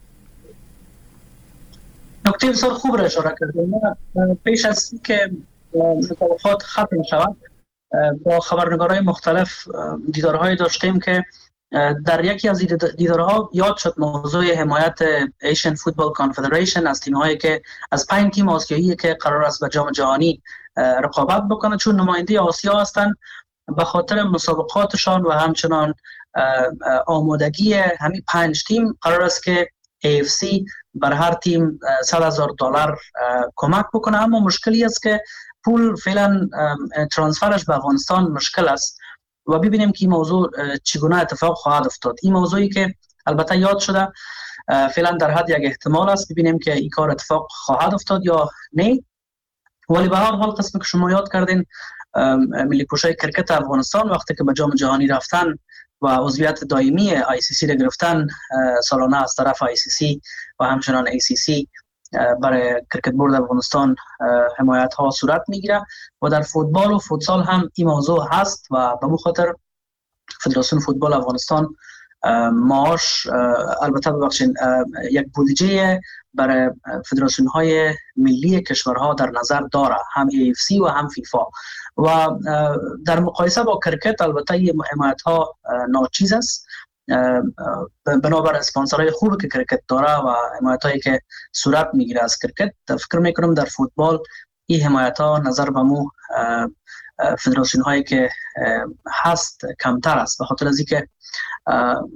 نکته بسیار خوب را اشاره کردید پیش از که توافقات ختم شود با خبرنگارای مختلف دیدارهای داشتیم که در یکی از دیدارها یاد شد موضوع حمایت ایشین فوتبال کانفدریشن از تیم‌هایی که از 5 تیم آسیایی که قرار است به جام جهانی رقابت بکنند چون نماینده آسیا هستند به خاطر مسابقاتشان و همچنان آمادگی همین 5 تیم قرار است که AFC بر هر تیم $100,000 کمک بکنه اما مشکلی است که پول فعلا ترانسفرش به افغانستان مشکل است و ببینیم که این موضوع چگونه اتفاق خواهد افتاد این موضوعی که البته یاد شده فعلا در حد یک احتمال است ببینیم که این کار اتفاق خواهد افتاد یا نه ولی به هر حال قسمی که شما یاد کردین ملی پوشای کرکت افغانستان وقتی که به جام جهانی رفتن و عضویت دائمی ICC را گرفتن سالانه از طرف ICC و همچنان ACC برای کرکت بورد افغانستان حمایت ها صورت میگیره و در فوتبال و فوتسال هم این موضوع هست و به خاطر فدراسیون فوتبال افغانستان معاش البته ببخشید یک بودجه برای فدراسیون های ملی کشورها در نظر داره هم AFC و هم فیفا و در مقایسه با کرکت البته این حمایت ها ناچیز است بنابر اسپانسرهای خوبی که کرکت داره و حمایت هایی که صورت میگیره از کرکت فکر میکنم در فوتبال این حمایت ها نظر به مو فدراسیون هایی که هست کمتر است به خاطر از اینکه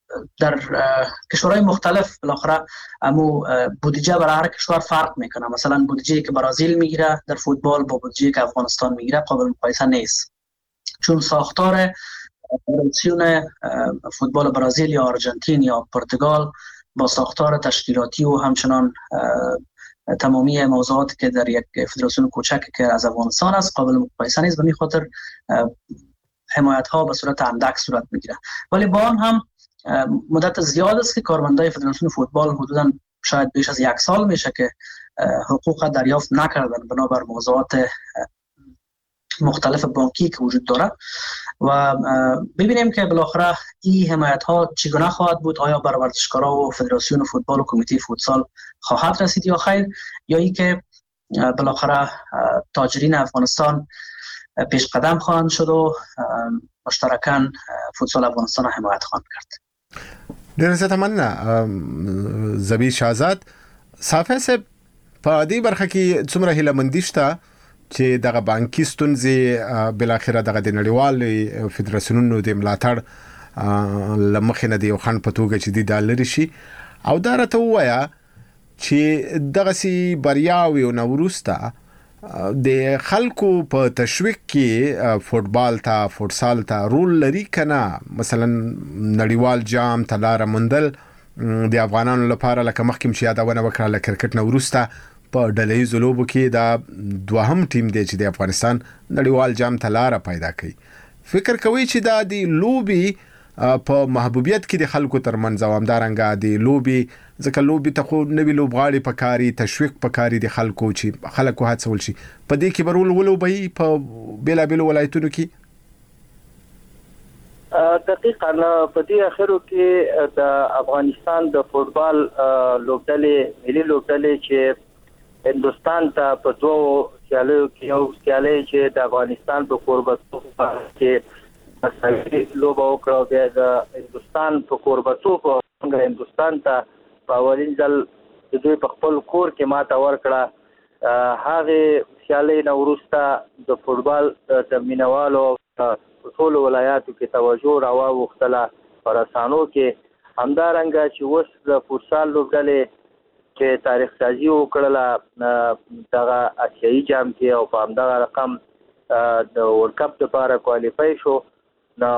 در کشورهای مختلف بالاخره امو بودجه برای هر کشور فرق میکنه. مثلا بودجه‌ای که برزیل میگیره در فوتبال با بودجه‌ای که افغانستان میگیره قابل مقایسه نیست، چون ساختار فدراسیون فوتبال برزیل یا آرژانتین یا پرتغال با ساختار تشکیلاتی و همچنان تمامی موضوعاتی که در یک فدراسیون کوچک که از افغانستان است قابل مقایسه نیست. به این خاطر حمایت ها به صورت اندک صورت میگیره. ولی با آن هم مدت زیاد است که کارمندای فدراسیون فوتبال حدوداً شاید بیش از 1 سال میشه که حقوق دریافت نکردن بنابر موضوعات مختلف بانکی که وجود داره و ببینیم که بالاخره این حمایت ها چگونه خواهد بود. آیا بر ورزشکارا و فدراسیون فوتبال و کمیته فوتسال خواهد رسید یا خیر، یا ای که بالاخره تاجرین افغانستان پیش قدم خواهند شد و مشترکاً فوتسال افغانستان حمایت خواهند کرد. ډېر زیاته مننه زبیر شهزاد. صافی صاحب په دې برخه کې څومره هیلهمندي شته چې دغه بانکي ستونزې بالاخره دغه د نړیوال فدراسیونونو د ملاتړ لمخې نه د یو خنډ په توګه چې دا لري شي، او دا راته ووایه چې دغسې بریاوې او نه وروسته د خلکو په تشویق کې فوټبال ته فوټسال ته رول لري که نه؟ مثلا نړیوال جام ته لاره موندل د افغانانو لپاره لکه مخکې چې یادونه وکړه له کرکټ نه وروسته په ډلهییزو لوبو کې دا دوهم ټیم دی چې د افغانستان نړیوال جام ته لاره پیدا کوي. فکر کوي چې دا د لوبي په محبوبیت کې د خلکو ترمنځ او همدارنګه د لوبي ځکه لوبي ته خو نوي لوبغاړي پکاري، تشویق پکاري د خلکو چې خلکو هڅول شي، په دې کې برول ولوبي په بیلابیلو ولایتونو کې. دقیقاً په دې اخرو کې د افغانستان د فوټبال لوبډلې ملي لوبډلې چې هندوستان ته په دوه سیالیو کې یو سیالي چې د افغانستان په کوربتوب کې مساوي لوبه وکړه، بیا د هندوستان په کوربتوب څنګه هندوستان ته په اولین ځل د دوی په خپل کور کې ماته ورکړه. هغه سیالي نه وروسته د فوټبال د مینوالو په ټولو ولایاتو کې توجه راواوښتله په رسانو کې. همدارنګه چې اوس د فوټسال لوبډلې چې تاریخ سازي وکړله دغه اسیایي جام کې او په همدغه رقم د ورلډ کپ لپاره کوالیفای شو، نو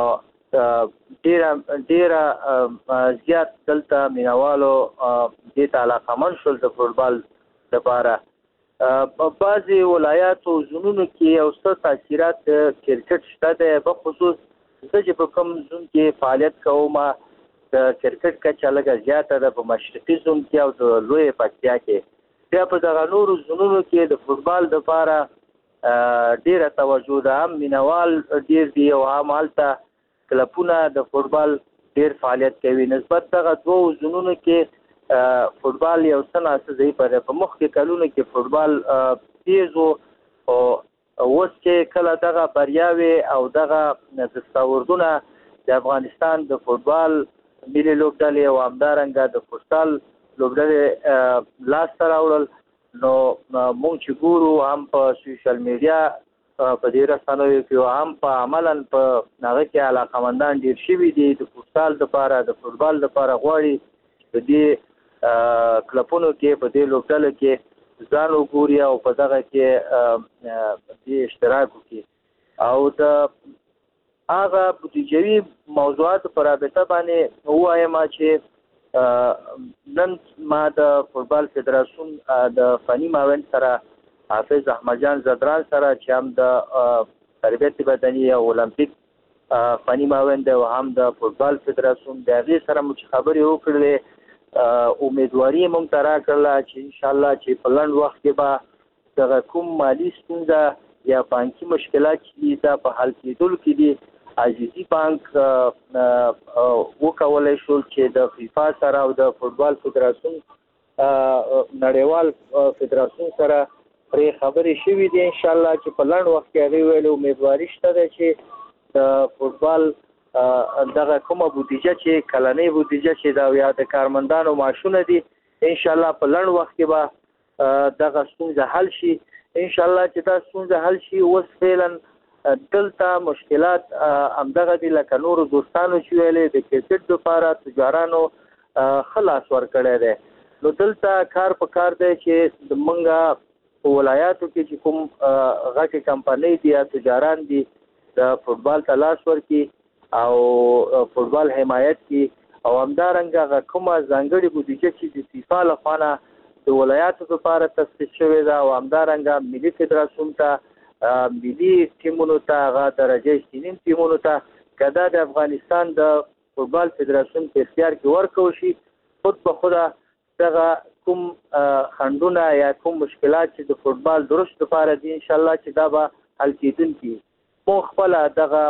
ډیره زیات دلته مینوالو دې ته علاقمند شول د فوټبال لپاره. په بعضې ولایاتو زونونو کې یو څه تاثیرات د کرکټ شته دی، بخصوص زه چې په کوم زون کې فعالیت کوم د کرکټ کچه لږه زیاته ده په مشرقي زون کې او د لوی پکتیا کې. بیا په دغه نورو زونونو کې د فوټبال لپاره ډیره توجه ده، هم مینوال ډیر دی او هم هلته کلبونه د فوټبال ډیر فعالیت کوي. نسبت دغه دوو زونونو کې فوټبال یو څه ناڅه ضعیفه ده. په مخکې کلونو کې فوټبال تیز و او اوس چې کله دغه بریاوې او دغه دستاوردونه د افغانستان د فوټبال ملي لوبډلې او همدارنګه د فوټسال لوبډلې لاسته راوړل، نو مونږ چې ګورو هم په سوشل میډیا په دې رسنیو کې هم په عملاً په هغه کې علاقمندان ډېر شوي دي د فوټسال دپاره د فوټبال دپاره غواړي په دې کلبونو کې په دې لوبډلو کې ځان وګوري او په دغه کې دې اشتراک وکړي. او د هغه بودیجوي موضوعاتو په رابطه باندې ووایم چې نن ما د فوټبال فدراسیون د فني معاون سره حافظ احمد جان زدران سره چې هم د تربیت بدني او اولمپیک فني معاون دی او هم د فوټبال فدراسیون د هغې سره مو چې خبرې وکړلې، امیدواري یې موږ ته راکړله چې انشاءالله چې په لنډ وخت کې به دغه کوم مالي ستونزه یا بانکي مشکلات چې دا په حل کېدلو کې دي، عزیزي بانک وکولای شول چې د فیفا سره او د فوټبال فدراسیون نړیوال فدراسیون سره پرې خبرې شوي دي. انشاءالله چې په لنډ وخت کې هغې ویلې امیدواري شته ده چې د فوټبال دغه کومه بودیجه چې کلنۍ بودیجه چې دا یا د کارمندانو معاشونه دي، انشاءالله په لنډ وخت کې به دغه ستونزه حل شي. انشاءالله چې دا ستونزه حل شي. اوس فعلا دلته مشکلات همدغه دي لکه نورو دوستانو چې ویلې د کرکټ لپاره تجارانو خلاص ورکړی دی. نو دلته کار په کار دی چې د منګه په ولایاتو کې چې کوم غټې کمپنۍ دي یا تجاران دي د فوټبال ته لاس ورکړي او فوټبال حمایت کړي او همدارنګه هغه کومه ځانګړې بودیجه چې د فیفا لخوا نه د ولایاتو لپاره تخصیص شوې ده او همدارنګه ملي فدراسیون ته ملي ټیمونو ته هغه درجه شتینیم ټیمونو ته که دا د افغانستان د فوټبال فدراسیون په اختیار کې ورکړل شي خود په خوده دغه کوم خنډونه یا کوم مشکلات چې د فوټبال درست لپاره دي انشاءالله چې دا به حل کېدونکي. مونږ خپله دغه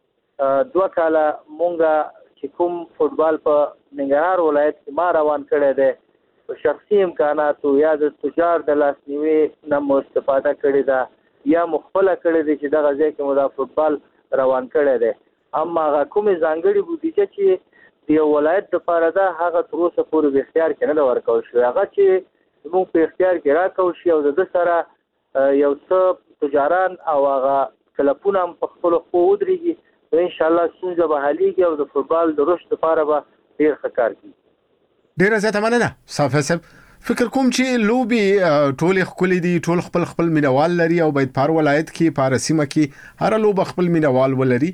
2 کاله مونږ چې کوم فوټبال په ننګرهار ولایت کې ما روان کړی دی په شخصي امکاناتو یا د تجار د لاسنیوي نه مو استفاده کړې ده یا مو خپله کړې ده چې دغه ځای کې مو دا فوټبال روان کړی دی. اما هغه کومې ځانګړې بودیجه چې د یو ولایت دپاره ده هغه تر اوسه پورې په اختیار کې نه ده ورکول شوې. هغه چې زموږ په اختیار کې راکول شي او د ده سره یو څه تجاران او هغه کلبونه هم په خپلو خپو ودرېږي نو انشاءالله ستونزه به حلېږي او د فوټبال د رشد لپاره به ډېر ښه کار کوي. ډیره زیاته مننه صافی صاحب. فکر کوم چې لوبي ټول خپل دي ټول خپل مینوال لري او باید پار ولایت کې پار سیمه کې هر لوب خپل مینوال ولري.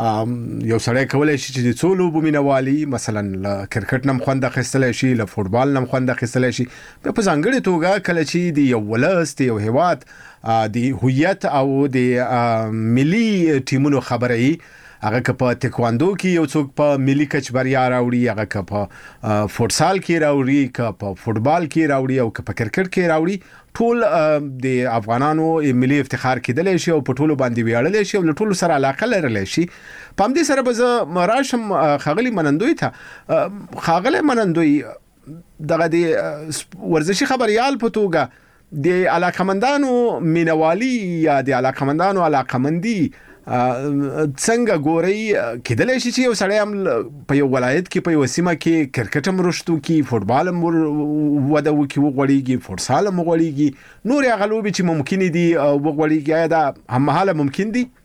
یو سړی کولای شي چې د څو لوبو مینوالي مثلا کرکټ نم خوند اخیستل شي له فوټبال نم خوند اخیستل شي په ځانګړي توګه کله چې د یو ولست یو هیواد د هویت او د ملي ټیمونو خبري هغه که په تکواندو کې یو څوک په ملي کچ بریا راوړي هغه که په فوټسال کې راوړي که په فوټبال کې راوړي او که په کرکټ کې راوړي ټول د افغانانو ملي افتخار کېدلی شي او په ټولو باندې ویاړلی شي او له ټولو سره علاقه لرلی شي. په همدې سره به زه راشم ښاغلي منندوی ته. ښاغلی منندوی دغه د ورزشي خبریال په توګه د علاقمندانو مینوالي یا د علاقمندانو علاقمندي څنګه ګوري کېدلی شي چې یو سړی هم په یو ولایت کې په یو سیمه کې کرکټ هم رشد وکړي فوټبال هم وده وکړي وغوړېږي فوټسال هم وغوړېږي نورې هغه لوبې چې ممکن دي وغوړېږي آیا دا هممهاله ممکن دي؟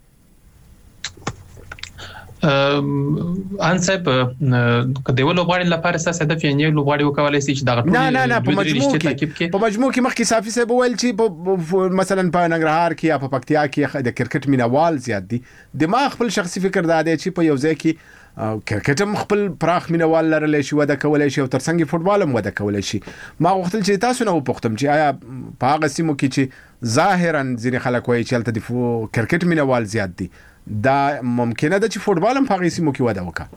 ان صاحب کله لوبغاړي لپاره اساس هدف یې نه لوبغاړي وکولای شي چې دا نه په مجموع کې مخکې صافي صاحب ویل چې مثلا په ننګرهار کې یا په پکتیا کې د کرکټ مینوال زیات دي. د ما خپل شخصي فکر دا دی چې په یو ځای کې کرکټ هم خپل پراخ مینوال لرلی شي وده کولای شي او ترڅنګ فوټبال هم وده کولای شي. ما غوښتل چې تاسو نه وپوښتم چې آیا په هغه سیمو کې چې ظاهرا ځینې خلک وایي چې هلته د کرکټ مینوال زیات دي دا ممکنه ده چې فوټبال هم په هغې سیمو کې وده وکړي؟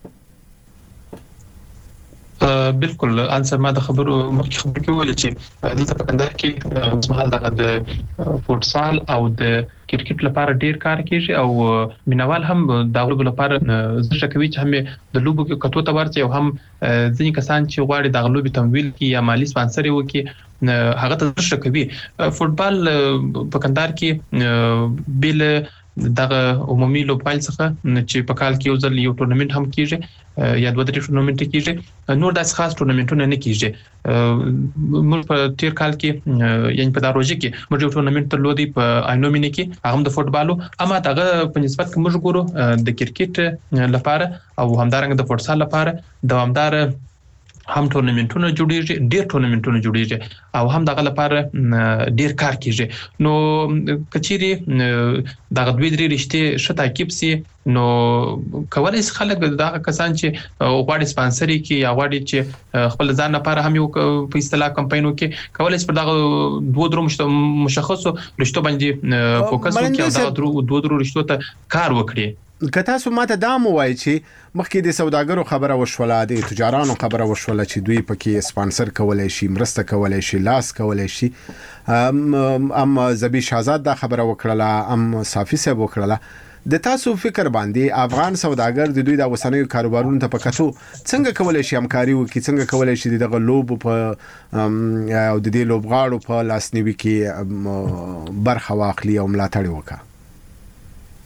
بالکل انسر ما د خبرو مخکې خبرې کولې چې دلته په کندهار کې اوسمهال د فوټسال او د کرکټ لپاره ډیر کار کیږي او مینوال هم د لوبو لپاره زړه کوي چې هم د لوبو کې کتو ته ورته او هم ځینې کسان چې غواړي د لوبو تمویل کوي یا مالی سپانسر وکړي هغه ته زړه کوي. فوټبال په کندهار کې بل دغه عمومي لوبغاړي څخه چې په کال کې یو ځل یو ټورنمنت هم کیږي یا 2-3 ټورنمنت کیږي نور داس خاص ټورنمنټونه نه کیږي. موږ په تیر کال کې یعنی په دروازه کې موږ یو ټورنمنت ترلودي په آینومینه کې هغه د فوټبالو اما دغه په نسبت کې موږ ګورو د کرکټ لپاره او همدارنګه د فوټسال لپاره دوامدار هم ټورنمنټونه جوړیږي ډیر ټورنمنټونه جوړیږي او هم دغه لپاره ډیر کار کیږي. نو کچيري دغه دوی درې رشته شته کیپ سي نو کولای شي خلک دغه کسان چې غواړي سپانسري کې یا غواړي چې خپل ځان لپاره هم یو په اصطلاح کمپاینو کې کولای شي پر دغه دوه مشخصو رشتو باندې فوکس وکړي او دغه دوه رشتو ته کار وکړي. که تاسو ماته دا مو وایي چې مخکې د سوداګرو خبره وشوله د تجارانو خبره وشوله چې دوی پکې سپانسر کولای شي مرسته کولای شي لاس کولای شي ام زبی شهزاد دا خبره وکړه ام صافي صاحب وکړه د تاسو فکر باندې افغان سوداګر د دوی د وسنیو کاروبارونو ته پکاتو څنګه کولای شي همکاري وکړي څنګه کولای شي دغه لوب په او د دې لوبغاړو په لاسنیوي کې برخه واخلي او ملاتړ وکړي؟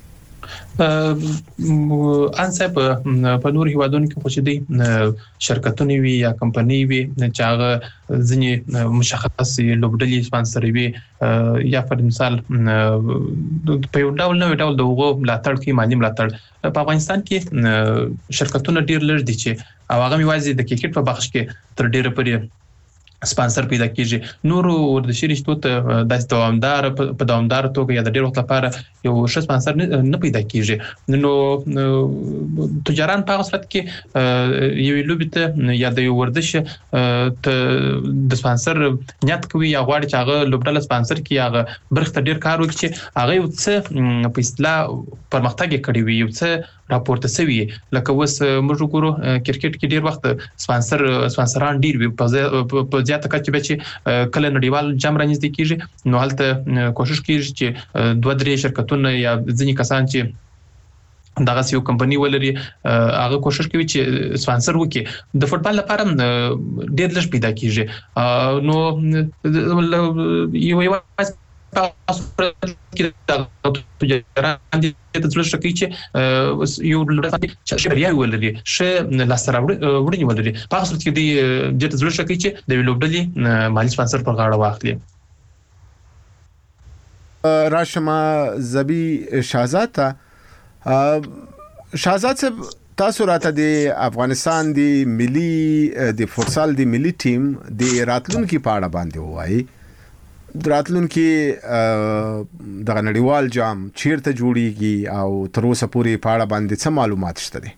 انصب په نور هیوادونو کې خو چې دي شرکتونه وي یا کمپنۍ وي چې هغه ځینې مشخص لوبډلې سپانسروي یا پر مثال په یو ډول نوې ډول د هغو ملاتړ کوي، مالي ملاتړ. په افغانستان کې شرکتونه ډیر لږ دي چې او هغه یوازې د کرکټ په بخش کې تر ډیره پورې سپانسر پیدا کیږي. نور ورزشي رشتو ته د دوامدار توګه یا د ډیر وخت لپاره یو ښه سپانسر نه پیدا کیږي. نو تجاران په صورت کې یو لوبي ته یا د یو ورزش ته د سپانسر نیت کوي یا غواړي چې هغه لوبډله سپانسر کړي، هغه برخه ډیر کار وکړي چې هغه یو څه په اصطلاح پرمختګ کړي وي، یو څه راپورته سوي. لکه اوس موږ وګورو کرکټ کې ډیر وخت سپانسران ډیر وي په زیاته کچه به چې کله نړیوال جام رانیږدې کیږي نو هلته کوشش کیږي چې 2-3 شرکتونه یا ځینې کسان چې دغه یو کمپنی ولري هغه کوشش کوي چې سپانسر وکړي. د فوتبال لپاره ډیر لږ پیدا کیږي. نو یو تاسو کې د تجارت د څلور شکې چې یو لړ شریعه ولري شه لاسره وړي ولري په اصل کې د څلور شکې چې د لوبډلې مالی سپانسر پر غاړه واخلي. راشما زبی شهزاد صاحب تاسو راته د افغانستان د ملي د فوتسال د ملي ټیم د راتلونکو په اړه باندې وایي. راتلونکي د نړیوال جام چیرته جوړیږي او تر اوسه پورې په اړه باندې څه معلومات شته دي؟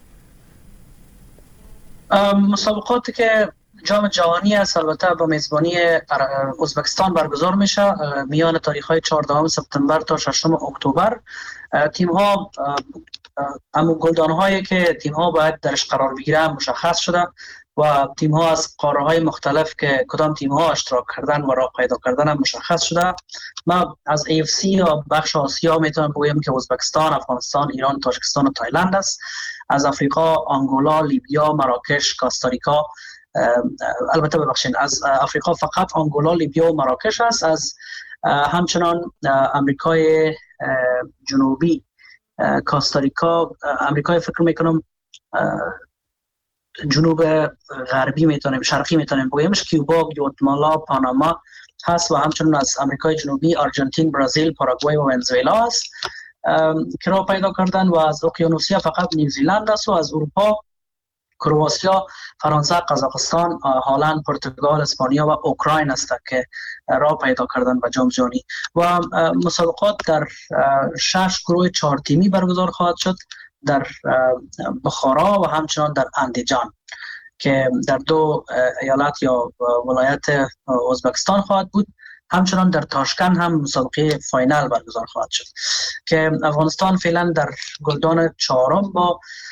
مسابقاتی که جام جهانی است البته با میزبانی ازبکستان برگزار میشه میان تاریخ‌های 14 سپتامبر تا 6 اکتبر. تیم‌ها همون گلدان‌هایی که تیم‌ها باید درش قرار بگیرن مشخص شده و تیم‌ها از قاره‌های مختلف که کدام تیم‌ها اشتراک کردن و راه پیدا کردن هم مشخص شده. ما از AFC یا بخش آسیا میتونم بگویم که ازبکستان، افغانستان، ایران، تاجیکستان و تایلند است. از آفریقا آنگولا، لیبیا، مراکش، کاستاریکا، البته ببخشید از آفریقا فقط آنگولا، لیبیا و مراکش است. از همچنان آمریکای جنوبی، کاستاریکا، آمریکای فکر میکنم جنوب غربی میتونیم شرقی میتونیم بگیمش، کیوبا، گواتمالا، پاناما هست و همچنین از آمریکای جنوبی آرژانتین، برزیل، پاراگوئه و ونزوئلا است که راه پیدا کردن. و از اقیانوسیا فقط نیوزیلند است و از اروپا کرواتیا، فرانسه، قزاقستان، هلند، پرتغال، اسپانیا و اوکراین است که راه پیدا کردن به جام جهانی. و مسابقات در 6 گروه 4 تیمی برگزار خواهد شد در بخارا و همچنان در اندیجان که در 2 ایالت یا ولایت ازبکستان خواهد بود. همچنان در تاشکند هم مسابقه فاینال برگزار خواهد شد که افغانستان فعلا در گلدان 4 با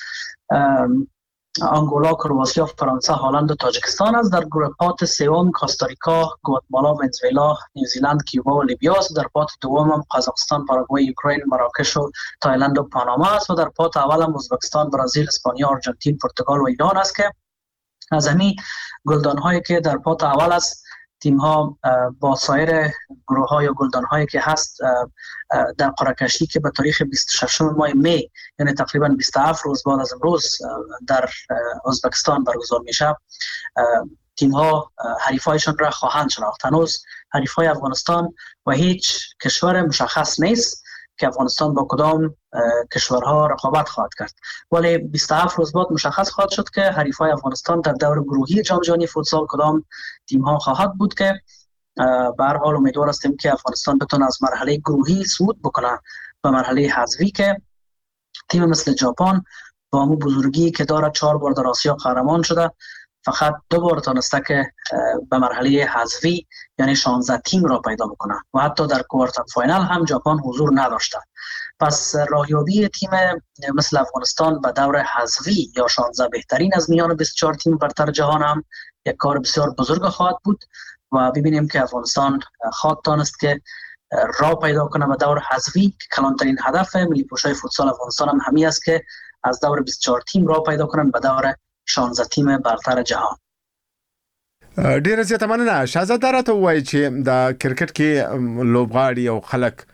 آنگولا، کرواتیا، فرانسه، هلند و تاجیکستان است. در گروه پات 3 کاستاریکا، گواتمالا، ونزوئلا، نیوزیلند، کیوبا و لیبیا است. در پات 2 هم قزاقستان، پاراگوئه، اوکراین، مراکش و تایلند و پاناما است. و در پات اول هم ازبکستان، برزیل، اسپانیا، آرژانتین، پرتغال و ایران است که از همین گلدان هایی که در پات اول است تیم ها با سایر گروه ها یا گلدان هایی که هست در قرعه کشی که به تاریخ 26 ماه می یعنی تقریبا 27 روز بعد از امروز در ازبکستان برگزار میشه تیم ها حریفایشان را خواهند شناخت. هنوز حریفای افغانستان و هیچ کشور مشخص نیست که افغانستان با کدام کشورها رقابت خواهد کرد، ولی 27 روز بعد مشخص خواهد شد که حریفای افغانستان در دور گروهی جام جهانی فوتسال کدام تیم ها خواهد بود که به هر حال امیدوار هستیم که افغانستان بتونه از مرحله گروهی صعود بکنه به مرحله حذفی که تیم مثل ژاپن با همون بزرگی که داره 4 بار در آسیا قهرمان شده فقط 2 بار تونسته که به مرحله حذفی یعنی 16 تیم را پیدا بکنه و حتی در کوارتر فاینال هم ژاپن حضور نداشته. پس راهیابی تیم مثل افغانستان به دور حذفی یا 16 بهترین از میان 24 تیم برتر جهان هم یک کار بسیار بزرگ خواهد بود و ببینیم که افغانستان خواهد تانست که راه پیدا کنه به دور حذفی که کلانترین هدف ملی پوشای فوتسال افغانستان هم همین است که از دور 24 تیم راه پیدا کنن به دور 16 تیم برتر جهان. ډیره زیاته مننه. شهزاد راته وایي چې د کرکټ کې لوبغاړي او خلک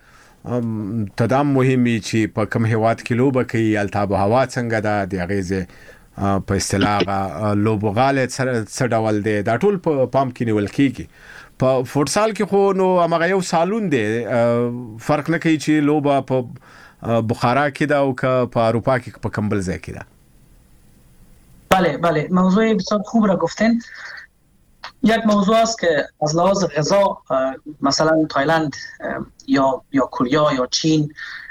تدام مهمي چې په کوم هیواد کې لوبه کوي التاب هوا څنګه ده د غیزه په اصطلاح لوبغاله څه ډول دی دا ټول په پام کې نیول کیږي. په فوتسال کې خو نو هغه یو سالون دی فرق نه کوي چې لوبه په بخارا کې ده او که په اروپا کې په کمبل ځای کې ده. بله موضوع بسیار خوب را گفتین. یک موضوع است که از لحاظ غذا مثلا تایلند یا کره یا چین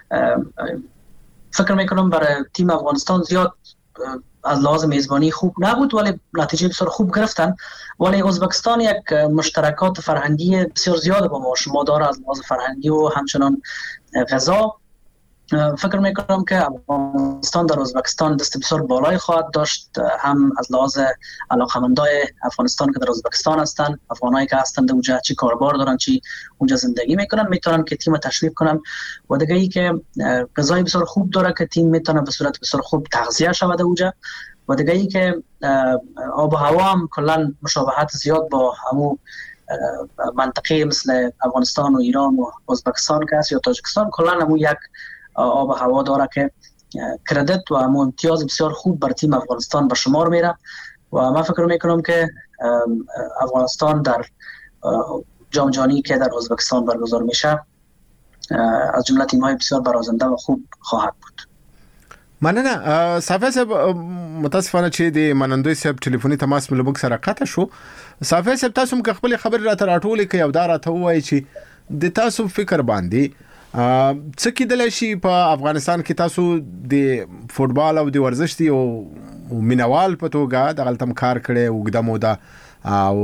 فکر میکنم برای تیم افغانستان زیاد از لحاظ میزبانی خوب نبود ولی نتیجه بسیار خوب گرفتن. ولی ازبکستان یک مشترکات فرهنگی بسیار زیاد با ما شما داره از لحاظ فرهنگی و همچنان غذا. فکر میکنم که افغانستان در ازبکستان دست بسیار بالای خواهد داشت، هم از لحاظ علاقمندای افغانستان که در ازبکستان هستند، افغانایی که هستند اونجا چی کاربار دارن چی اونجا زندگی میکنن میتونن که تیم تشویق کنن. و دیگه ای که غذای بسیار خوب داره که تیم میتونه به صورت بسیار خوب تغذیه شود اونجا. و دیگه ای که آب و هوا هم کلا مشابهت زیاد با همون منطقه مثل افغانستان و ایران و ازبکستان که هست یا تاجیکستان کلا همون یک آب و هوا داره که کردیت و همون امتیاز بسیار خوب بر تیم افغانستان به شمار میره. و من فکر میکنم که افغانستان در جام جهانی که در ازبکستان برگزار میشه از جمله تیم‌های بسیار برازنده و خوب خواهد بود. مننه. صافی صاحب متاسفانه چې د منندوی صاحب ټلیفوني تماس مې لږ سره قطع شو. صافی صاحب تاسو هم خپل خبر راته راټولې کوي او دا راته وایي چې د تاسو فکر باندې څه کېدلی شي په افغانستان کې تاسو د فوټبال او د ورزش دی او مینوال په توګه دغلته هم کار کړی اوږده موده او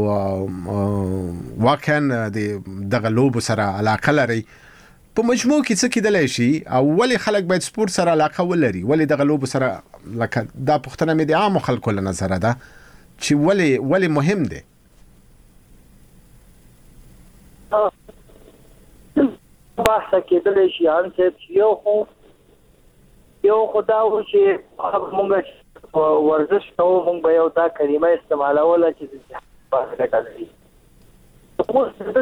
واقعا دغه لوبو سره علاقه لرئ. په مجموع کې څه کېدلی شي او ولې خلک باید سپورت سره علاقه ولري؟ ولې دغه لوبو سره لکه دا پوښتنه مې د عامو خلکو له نظره ده چې ولې مهم دی؟ بحث کېدلی شي ان چې یو خو دا و چې موږ ورزش کوو موږ به یو دا کلمه استعمالوله چې د صحت په ګټه لري. اوس د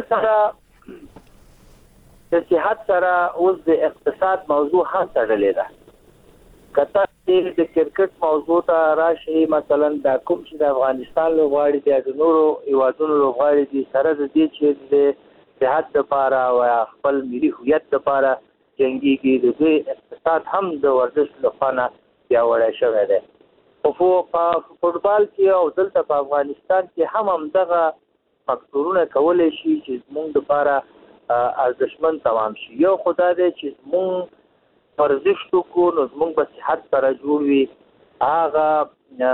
صحت سره اوس د اقتصاد موضوع هم تړلې ده. که تاسو د کرکټ موضوع ته راشئ مثلا دا کوم چې د افغانستان لوبغاړي دي د نورو هیوادونو لوبغاړي دي سره د دې چې د صحت لپاره او خپل ملي هویت لپاره جنګيږي د دوی اقتصاد هم د ورزش لپاره پیاوړی شوی دی. په فوټبال کې او دلته په افغانستان کې هم دغه فاکتورونه کولی شي چې زموږ لپاره ارزښتمن تمام شي. یو خدای دی چې زموږ ورزش وکړو نو زموږ به صحت سره جوړ وي، هغه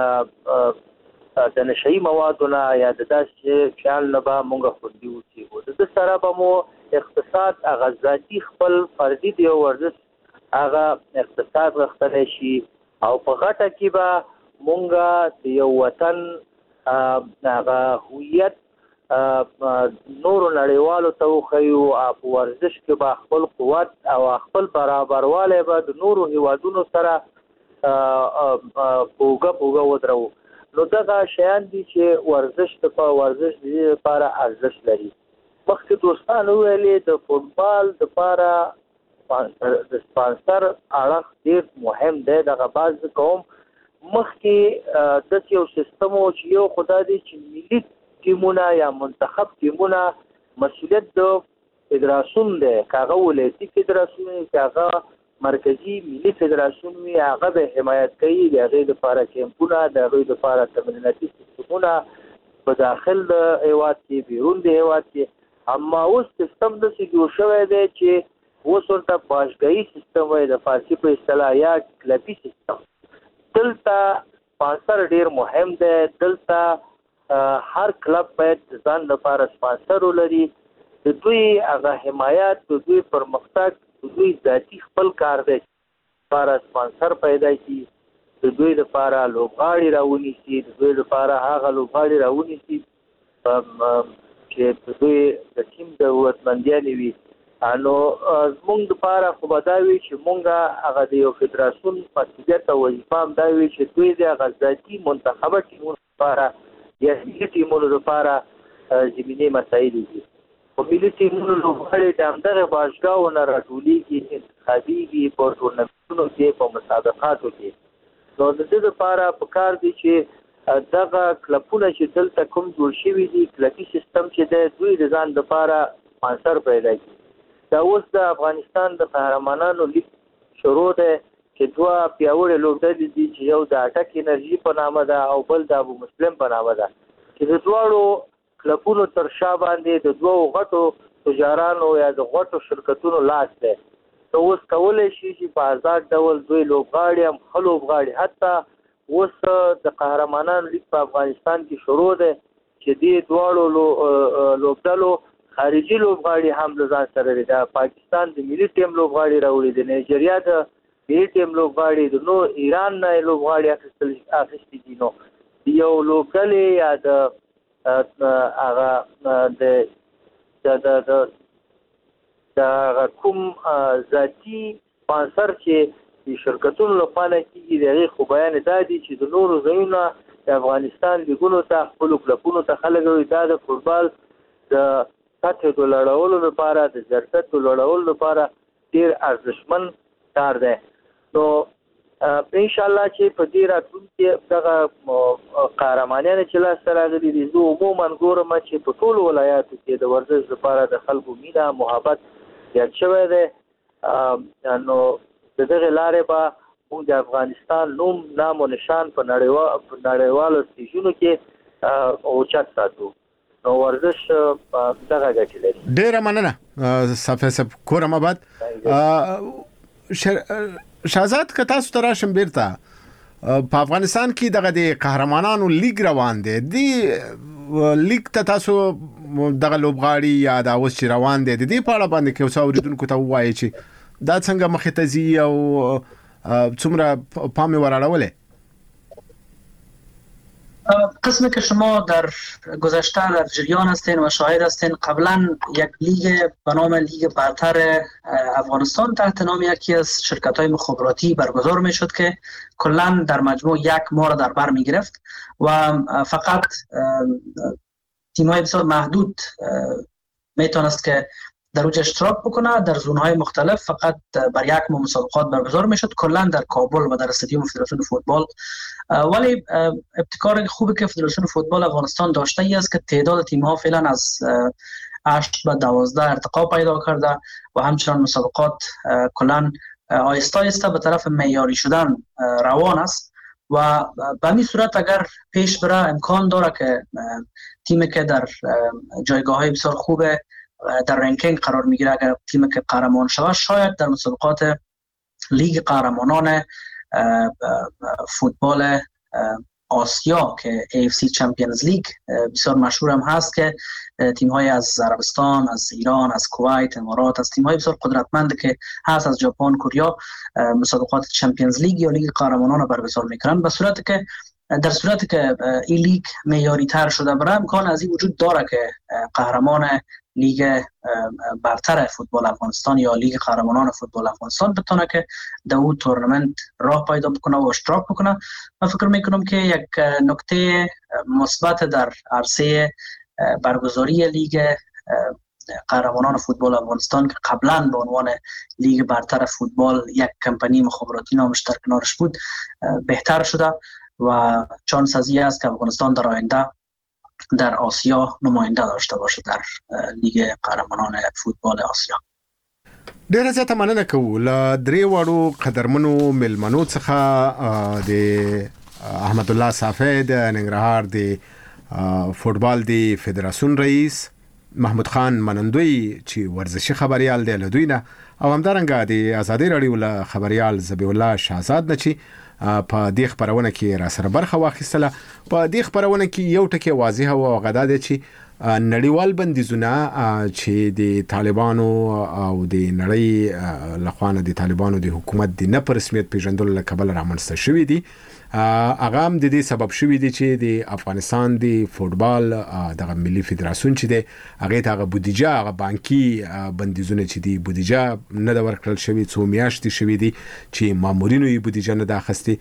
د نشهیي موادو نه یا د داسې خیال نه به موږ خوندي اوسېږو. د ده سره به مو اقتصاد هغه ذاتي خپل فردي دی ورزش هغه اقتصاد غښتلی شي او په غټه کې به موږ د یو وطن هغه هویت نورو نړیوالو ته وښیو او په ورزش کې به خپل قوت او خپل برابروالی به د نورو هیوادونو سره پوګه ودرو. نو دغه شیان دي چې ورزش لپاره ارزښت لري. مخکې دوستان وویلې د فوټبال لپاره د سپانسر اړخ ډېر مهم دی. دغه باز کوم مخکې داسې یو سیستم و چې یو خدای دی چې ملي ټیمونه یا منتخب ټیمونه مسؤلیت د فدراسیون دی، که هغه ولایتي فدراسیون وي که هغه مرکزي ملي فدراسیون وي، هغه به حمایت کوي د هغې لپاره کیمپونه د هغوی لپاره تمریناتي سیستمونه په داخل د هیواد کې بیرون د هیواد کې. اما اوس سیستم داسې جوړ شوی دی چې اوس ورته باشګاهي سیستم وایي د فارسي په اصطلاح یا کلبي سیستم. دلته سپانسر ډېر مهم دی. دلته هر کلب باید ځان لپاره سپانسر ولري. د دوی هغه حمایت د دوی پرمختګ د دوی ذاتي خپل کار دی لپاره سپانسر پیدا کړي، د دوی لپاره لوبغاړي راونیسي، د دوی لپاره هغه لوبغاړي راونیسي چې د دوی د ټیم د قوتمندیانې وي. نو زموږ لپاره خو به دا وي چې موږ هغه د یو فدراسیون مسؤلیت او وظیفه هم دا وي چې دوی د هغه ذاتي منتخبه ټیمونو لپاره یا ملي ټیمونو لپاره زمینې مسایل دي. په ملي ټیمونو لوبغاړي د همدغه باشګاهو نه راټولېږي، انتخابېږي په ټورنمنټونو کې، په مسابقاتو کې. نو د دې لپاره پکار دي چې دغه کلبونه چې دلته کوم جوړ شوي دي، کلبي سیستم چې دی، دوی د ځان لپاره سپانسر پیدا کړي. دا اوس د افغانستان د قهرمانانو لیګ شروع دی چې دوه پیاوړې لوبډلې دي چې یو د اټک انرژي په نامه ده او بل د ابو مسلم په نامه ده، چې د دواړو کلبونو تر شا باندې د دوو غټو تجارانو یا د غټو شرکتونو لاس دی. نو اوس کولی شي چې په آزاد ډول دوی لوبغاړي هم ښه لوبغاړي، حتی اوس د قهرمانانو لیګ په افغانستان کې شروع دی چې دې دواړو لوبډلو خارجي لوبغاړي هم له ځان سره لري. د پاکستان د ملي ټیم لوبغاړي راوړي، د نایجیریا د ملي ټیم لوبغاړي، د نو ایران نه لوبغاړي اخیستي دي. نو یو لوبډلې یا د هغه د کوم ذاتي سپانسر چې د شرکتونو لپاره کېږي، د هغې خو بیان دا دی چې د نورو ځایونه د افغانستان لیګونو ته، خپلو کلبونو ته خلک وایي دا د فوټبال د سطحې د لوړولو لپاره، د ظرفیت د لوړولو لپاره ډېر ارزښتمن کار دی. نو انشاءالله چې په دې راتلونکي دغه قهرمانیان چې لاسته راغلي دي، زه عموما ګورم چې په ټولو ولایاتو کې د ورزش لپاره د خلکو مینه، محبت زیات شوی دی. نو د دغه لارې به موږ د افغانستان نوم، نام او نشان په نړیوالو سټیجونو کې اوچت ساتو. نو ورزش دغه ګټې لري. ډېره مننه صافی صاحب، کورم آباد. شهزاد که تاسو ته راشم بیرته په افغانستان کې دغه د قهرمانانو لیګ روان دی، دی لیګ ته تاسو دغه لوبغاړي یا دا اوس چې روان دی د دې په اړه باندې که څه اورېدونکو ته ووایي چې دا څنګه مخې ته ځي او څومره پام یې ور قسمی که شما در گذشته در جریان هستین و شاهد هستین، قبلا یک لیگ به نام لیگ برتر افغانستان تحت نام یکی از شرکت‌های مخابراتی برگزار می‌شد که کلاً در مجموع 1 ماه را در بر می‌گرفت و فقط تیم‌های بسیار محدود میتونست که در اوج اشتراک بکنه. در زون‌های مختلف فقط بر 1 ماه مسابقات برگزار میشد، کلا در کابل و در استادیوم فدراسیون فوتبال. ولی ابتکار خوبی که فدراسیون فوتبال افغانستان داشته ای است که تعداد تیم‌ها فعلا از 8 به 12 ارتقا پیدا کرده و همچنان مسابقات کلا آهسته آهسته به طرف معیاری شدن روان است و به این صورت اگر پیش بره امکان داره که تیمی که در جایگاه‌های بسیار خوب در رنکینگ قرار میگیره، اگر تیمی که قهرمان شود، شاید در مسابقات لیگ قهرمانان فوتبال آسیا که AFC چمپیونز لیگ بسیار مشهور هم هست که تیم‌های از عربستان، از ایران، از کویت، امارات، از تیم‌های بسیار قدرتمند که هست از ژاپن، کره، مسابقات چمپیونز لیگ یا لیگ قهرمانان را برگزار میکنن. در صورتی که این لیگ معیاری تر شده بره، امکان از این وجود داره که قهرمان لیگ برتر فوتبال افغانستان یا لیگ قهرمانان فوتبال افغانستان بتونه که در اون تورنمنت راه پیدا بکنه و اشتراک بکنه. من فکر میکنم که یک نکته مثبت در عرصه برگزاری لیگ قهرمانان فوتبال افغانستان که قبلا به عنوان لیگ برتر فوتبال یک کمپانی مخابراتی نامش در کنارش بود بهتر شده و چانس از این است که افغانستان در آینده در آسیا نماینده داشته باشه در لیگ قهرمانان فوتبال آسیا. ډیره زیاته مننه کوو له درې وړو قدرمنو ملمنو څخه د احمد الله صافی د ننګرهار د فوټبال د فدراسیون رئیس، محمود خان منندوی چې ورزشي خبريال دی له دوی نه، او همدارنګه د ازادي رادیو له خبريال ذبیح الله شهزاد نه چې په دې خبرونه کې را سره برخه واخیستله. په دې خبرونه کې یو ټکی واضح او غدا دی چې نړیوال بندیزونه چې د طالبانو او د نړۍ لخوانه د طالبانو د حکومت د نه پر رسمیت پیژندلو لکبل رامنځته شوې دي، هغه هم د دې سبب شوې دي چې د افغانستان د فوټبال د ملي فدراسیون چې د هغه ته بودیجه، هغه بانکي بندیزونه چې دی بودیجه نه د ورکړل شوی، څو میاشتې شوې دي چې مامورینو یې بودیجه نه د اخستي.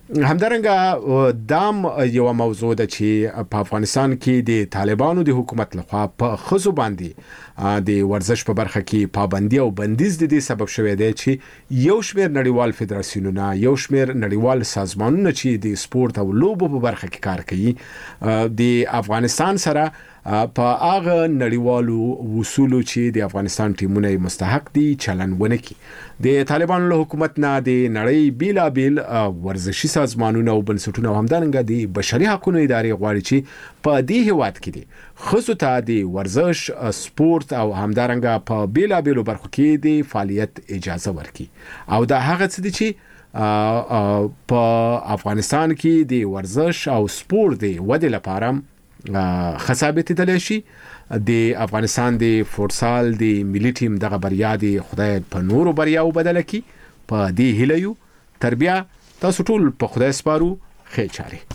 همدارنګه دام یو موضوع ده چې په افغانستان کې د طالبانو د حکومت لخوا په خزو باندې د ورزش په برخه کې پابندي او بندیز د دې سبب شوی دی چې یو شمېر نړیوال فدراسیونونه یو شمېر نړیوال سازمانونه چې د سپورت او لوبو په برخه کې کار کوي د افغانستان سره په هغه نړیوالو وصولو چې د افغانستان ټیمونه مستحق دي چلن ونه کی د طالبانو له حکومت نه د نړۍ بیلابل ورزشي سازمانونه او بنسټونه همدارنګه د بشري حقوقو ادارې غواړي چې په دې هیواد کې دي خصوصا ته د ورزش سپورت او همدارنګه په بیلابل برخو کې د فعالیت اجازه ورکړي او دا هغه څه دي چې په افغانستان کې د ورزش او سپورت د ودې لپاره خصابت دلی شي د افغانستان د فوتسال د ملي ټیم دغه بریا دی خدای په نورو بریاو بدل کی په دې هیله یو تربیه تاسو ټول په خدای سپارو خیر چاري